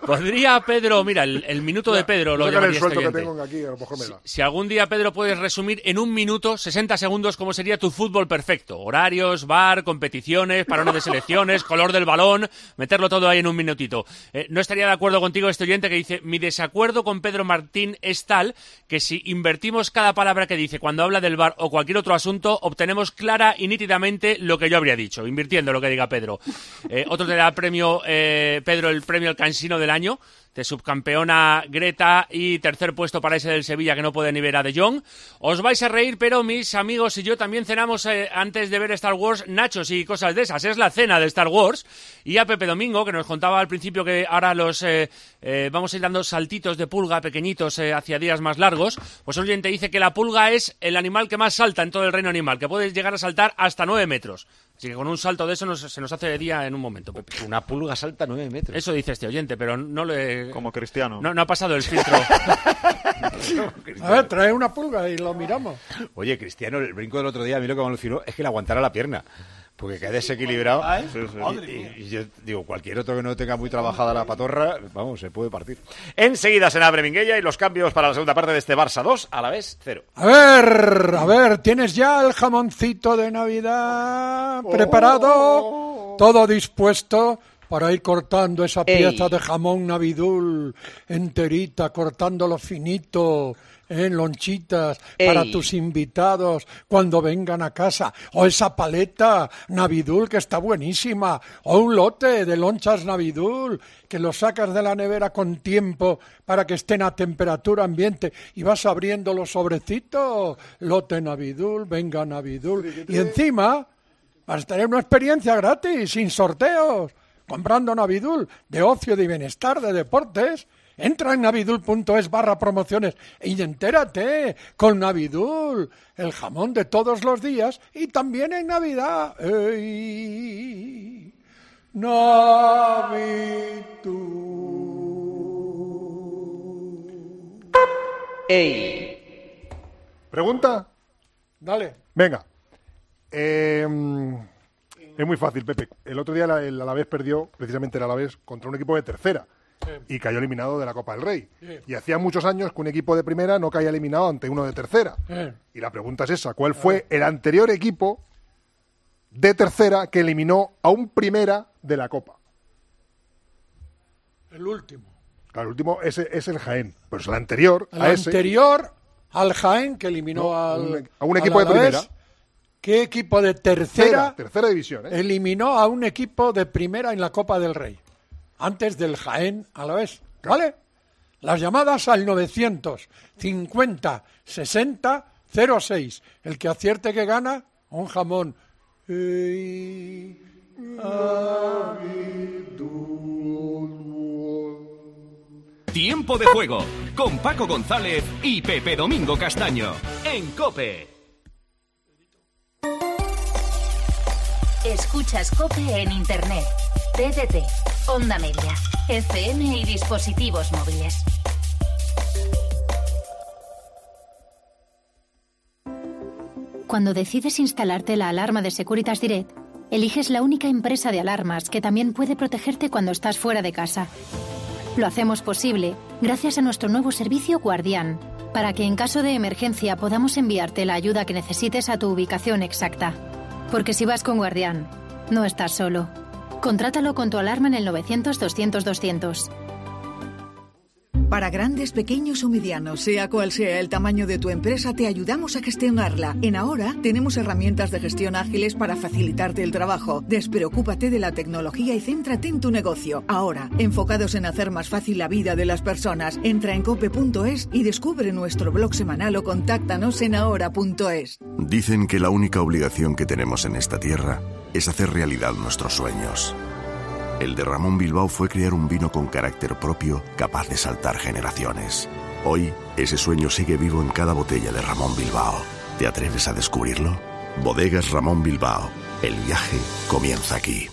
Podría Pedro, mira, el, el minuto de Pedro lo llamaría el sueldo este que oyente. tengo aquí, a lo mejor me da. Si, si algún día, Pedro, puedes resumir en un minuto, sesenta segundos, cómo sería tu fútbol perfecto. Horarios, bar, competiciones, parones de selecciones, color del balón, meterlo todo ahí en un minutito. Eh, no estaría de acuerdo contigo este oyente que dice, mi desacuerdo con Pedro Martín es tal que si invertimos cada palabra que dice cuando habla del bar o cualquier otro asunto, obtenemos clara y nítidamente lo que yo habría dicho, invirtiendo lo que diga Pedro. Eh, otro te da premio, eh, Pedro, el premio al cansino del año. De subcampeona Greta y tercer puesto para ese del Sevilla que no puede ni ver a De Jong. Os vais a reír, pero mis amigos y yo también cenamos eh, antes de ver Star Wars nachos y cosas de esas. Es la cena de Star Wars. Y a Pepe Domingo, que nos contaba al principio que ahora los eh, eh, vamos a ir dando saltitos de pulga pequeñitos eh, hacia días más largos, pues un oyente dice que la pulga es el animal que más salta en todo el reino animal, que puede llegar a saltar hasta nueve metros. Así que con un salto de eso nos, se nos hace de día en un momento, Pepe. Una pulga salta nueve metros. Eso dice este oyente, pero no le... Como Cristiano. No, no ha pasado el filtro. A ver, trae una pulga y lo miramos. Oye, Cristiano, el brinco del otro día, a mí lo que me alucinó es que le aguantara la pierna. Porque queda desequilibrado. ¿Ah, eh? Sí, sí. Y, y yo digo, cualquier otro que no tenga muy trabajada la patorra, vamos, se puede partir. Enseguida se abre Minguella y los cambios para la segunda parte de este Barça dos, a la vez cero. A ver, a ver, ¿tienes ya el jamoncito de Navidad preparado? ¿Todo dispuesto para ir cortando esa pieza Ey. de jamón navidul enterita, cortándolo finito en lonchitas para Ey. tus invitados cuando vengan a casa? O esa paleta navidul que está buenísima, o un lote de lonchas navidul que lo sacas de la nevera con tiempo para que estén a temperatura ambiente y vas abriendo los sobrecitos, lote navidul, venga navidul, y encima vas a tener una experiencia gratis, sin sorteos, comprando navidul de ocio, de bienestar, de deportes. Entra en navidul punto es barra promociones y entérate, con Navidul, el jamón de todos los días y también en Navidad. ¡Ey! Navidul. ¡Ey! ¿Pregunta? Dale. Venga. Eh, es muy fácil, Pepe. El otro día el Alavés perdió, precisamente el Alavés, contra un equipo de tercera. Y cayó eliminado de la Copa del Rey. Sí. Y hacía muchos años que un equipo de primera no caía eliminado ante uno de tercera. Sí. Y la pregunta es esa, ¿cuál fue el anterior equipo de tercera que eliminó a un primera de la Copa? El último. Claro, el último es, es el Jaén, pues el anterior El a ese... anterior al Jaén que eliminó No, al, un- a un equipo al de primera. Alavés. ¿Qué equipo de tercera, Tercera, tercera división, ¿eh? eliminó a un equipo de primera en la Copa del Rey? Antes del Jaén a la vez, ¿vale? Las llamadas al novecientos cincuenta sesenta cero seis. El que acierte que gana, un jamón. Ey, Tiempo de juego con Paco González y Pepe Domingo Castaño en COPE. Escuchas COPE en Internet, T D T, Onda Media, F M y dispositivos móviles. Cuando decides instalarte la alarma de Securitas Direct, eliges la única empresa de alarmas que también puede protegerte cuando estás fuera de casa. Lo hacemos posible gracias a nuestro nuevo servicio Guardián, para que en caso de emergencia podamos enviarte la ayuda que necesites a tu ubicación exacta. Porque si vas con Guardián, no estás solo. Contrátalo con tu alarma en el novecientos doscientos doscientos. Para grandes, pequeños o medianos, sea cual sea el tamaño de tu empresa, te ayudamos a gestionarla. En Ahora tenemos herramientas de gestión ágiles para facilitarte el trabajo. Despreocúpate de la tecnología y céntrate en tu negocio. Ahora, enfocados en hacer más fácil la vida de las personas. Entra en cope punto es y descubre nuestro blog semanal o contáctanos en ahora punto es. Dicen que la única obligación que tenemos en esta tierra es hacer realidad nuestros sueños. El de Ramón Bilbao fue crear un vino con carácter propio, capaz de saltar generaciones. Hoy, ese sueño sigue vivo en cada botella de Ramón Bilbao. ¿Te atreves a descubrirlo? Bodegas Ramón Bilbao. El viaje comienza aquí.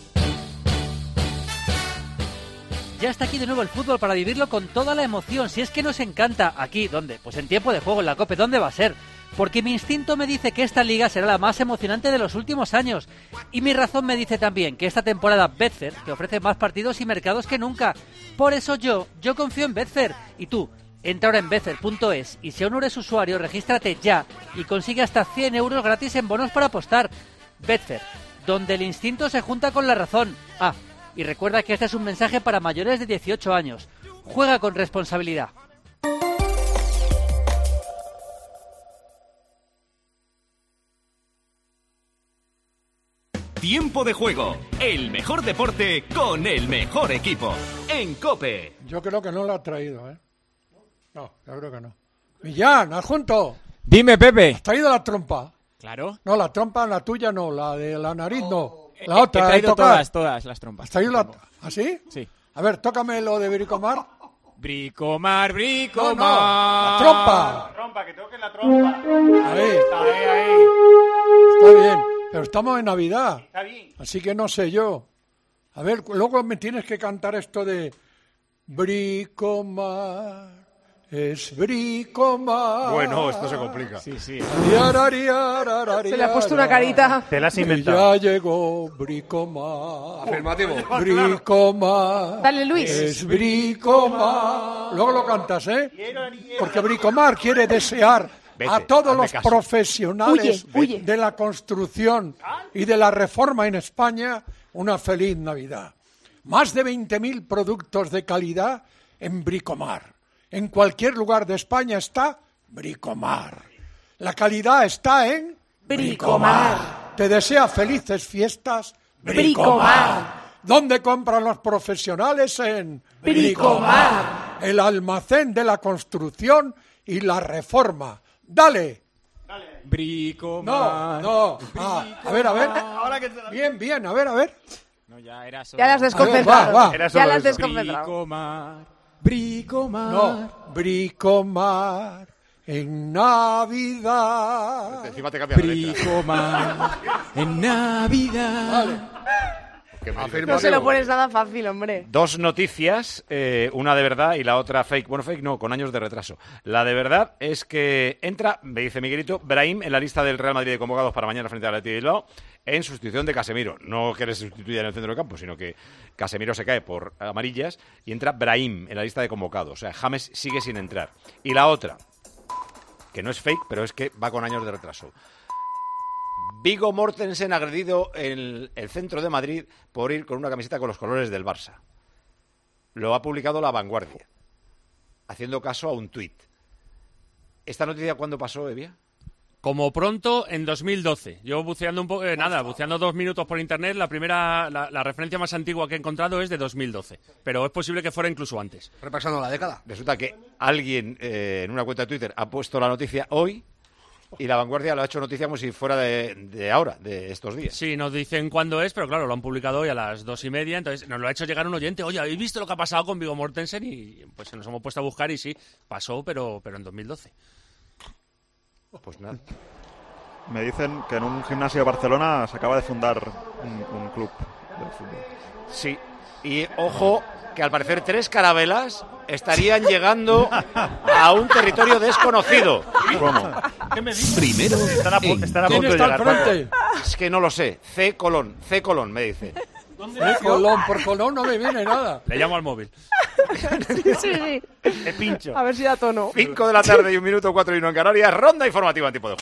Ya está aquí de nuevo el fútbol para vivirlo con toda la emoción. Si es que nos encanta. ¿Aquí? ¿Dónde? Pues en Tiempo de Juego, en la COPE. ¿Dónde va a ser? Porque mi instinto me dice que esta liga será la más emocionante de los últimos años. Y mi razón me dice también que esta temporada Betfair te ofrece más partidos y mercados que nunca. Por eso yo, yo confío en Betfair. Y tú, entra ahora en betfair punto es y si aún no eres usuario, regístrate ya y consigue hasta cien euros gratis en bonos para apostar. Betfair, donde el instinto se junta con la razón. Ah, y recuerda que este es un mensaje para mayores de dieciocho años. Juega con responsabilidad. Tiempo de juego, el mejor deporte con el mejor equipo. En COPE. Yo creo que no lo ha traído, ¿eh? No, yo creo que no. Millán, adjunto. Dime, Pepe. ¿Has traído la trompa? Claro. No, la trompa, la tuya no, la de la nariz no. La He- otra, he traído de tocar. todas, todas las trompas. ¿Has traído la... ¿Ah, sí? Sí. A ver, tócame lo de Bricomar. Bricomar, Bricomar. No, no, la trompa. La trompa, que toquen la trompa. Ahí. Ahí, ahí. Está bien, pero estamos en Navidad. Está bien. Así que no sé yo. A ver, luego me tienes que cantar esto de Bricomar, es Bricomar. Bueno, esto se complica. Sí, sí. Se le ha puesto una carita. Te la has Que inventado. ya llegó Bricomar. Afirmativo. Bricomar. Dale, Luis. Es Bricomar. Luego lo cantas, ¿eh? Porque Bricomar quiere desear Vete, a todos hazme los caso. profesionales Huye, huye. de la construcción y de la reforma en España una feliz Navidad. Más de veinte mil productos de calidad en Bricomar. En cualquier lugar de España está Bricomar. La calidad está en Bricomar. Te desea felices fiestas Bricomar. ¿Dónde compran los profesionales? En Bricomar. El almacén de la construcción y la reforma. Dale. Bricomar. No, no. Ah, a ver, a ver. Bien, bien, a ver, a ver. No, ya era solo... Ya las A ver, desconcentrado. va, va. Era Ya solo las eso. desconcentrado. Bricomar, Bricomar. No, Bricomar en Navidad. Encima te cambia la letra. Bricomar en Navidad. Qué mal. No se lo pones nada fácil, hombre. Dos noticias, eh, una de verdad y la otra fake. Bueno, fake no, con años de retraso. La de verdad es que entra, me dice Miguelito, Brahim en la lista del Real Madrid de convocados para mañana frente al Athletic de Bilbao en sustitución de Casemiro. No que le sustituya en el centro del campo, sino que Casemiro se cae por amarillas y entra Brahim en la lista de convocados. O sea, James sigue sin entrar. Y la otra, que no es fake, pero es que va con años de retraso. Viggo Mortensen agredido en el centro de Madrid por ir con una camiseta con los colores del Barça. Lo ha publicado La Vanguardia, haciendo caso a un tuit. ¿Esta noticia cuándo pasó, Evia? Como pronto, en dos mil doce. Yo buceando un poco, eh, nada, buceando dos minutos por internet, la primera, la, la referencia más antigua que he encontrado es de dos mil doce. Pero es posible que fuera incluso antes. Repasando la década. Resulta que alguien eh, en una cuenta de Twitter ha puesto la noticia hoy y La Vanguardia lo ha hecho noticia como si fuera de, de ahora, de estos días. Sí, nos dicen cuándo es, pero claro, lo han publicado hoy a las dos y media, entonces nos lo ha hecho llegar un oyente. Oye, ¿habéis visto lo que ha pasado con Viggo Mortensen? Y pues nos hemos puesto a buscar y sí, pasó, pero, pero en dos mil doce. Pues nada. Me dicen que en un gimnasio de Barcelona se acaba de fundar un, un club de fútbol. Sí, y ojo que al parecer tres carabelas estarían llegando a un territorio desconocido. ¿Cómo? ¿Qué me dices? Primero, Están a, pu- en están a ¿Quién punto de está al llegar. frente? Es que no lo sé. C Colón, C Colón me dice. Eh, Colón, por Colón no me viene nada. Le llamo al móvil. Sí, sí, sí. Te pincho. A ver si da tono. Cinco de la tarde y un minuto, cuatro y uno en Canarias. Ronda informativa en tiempo de juego.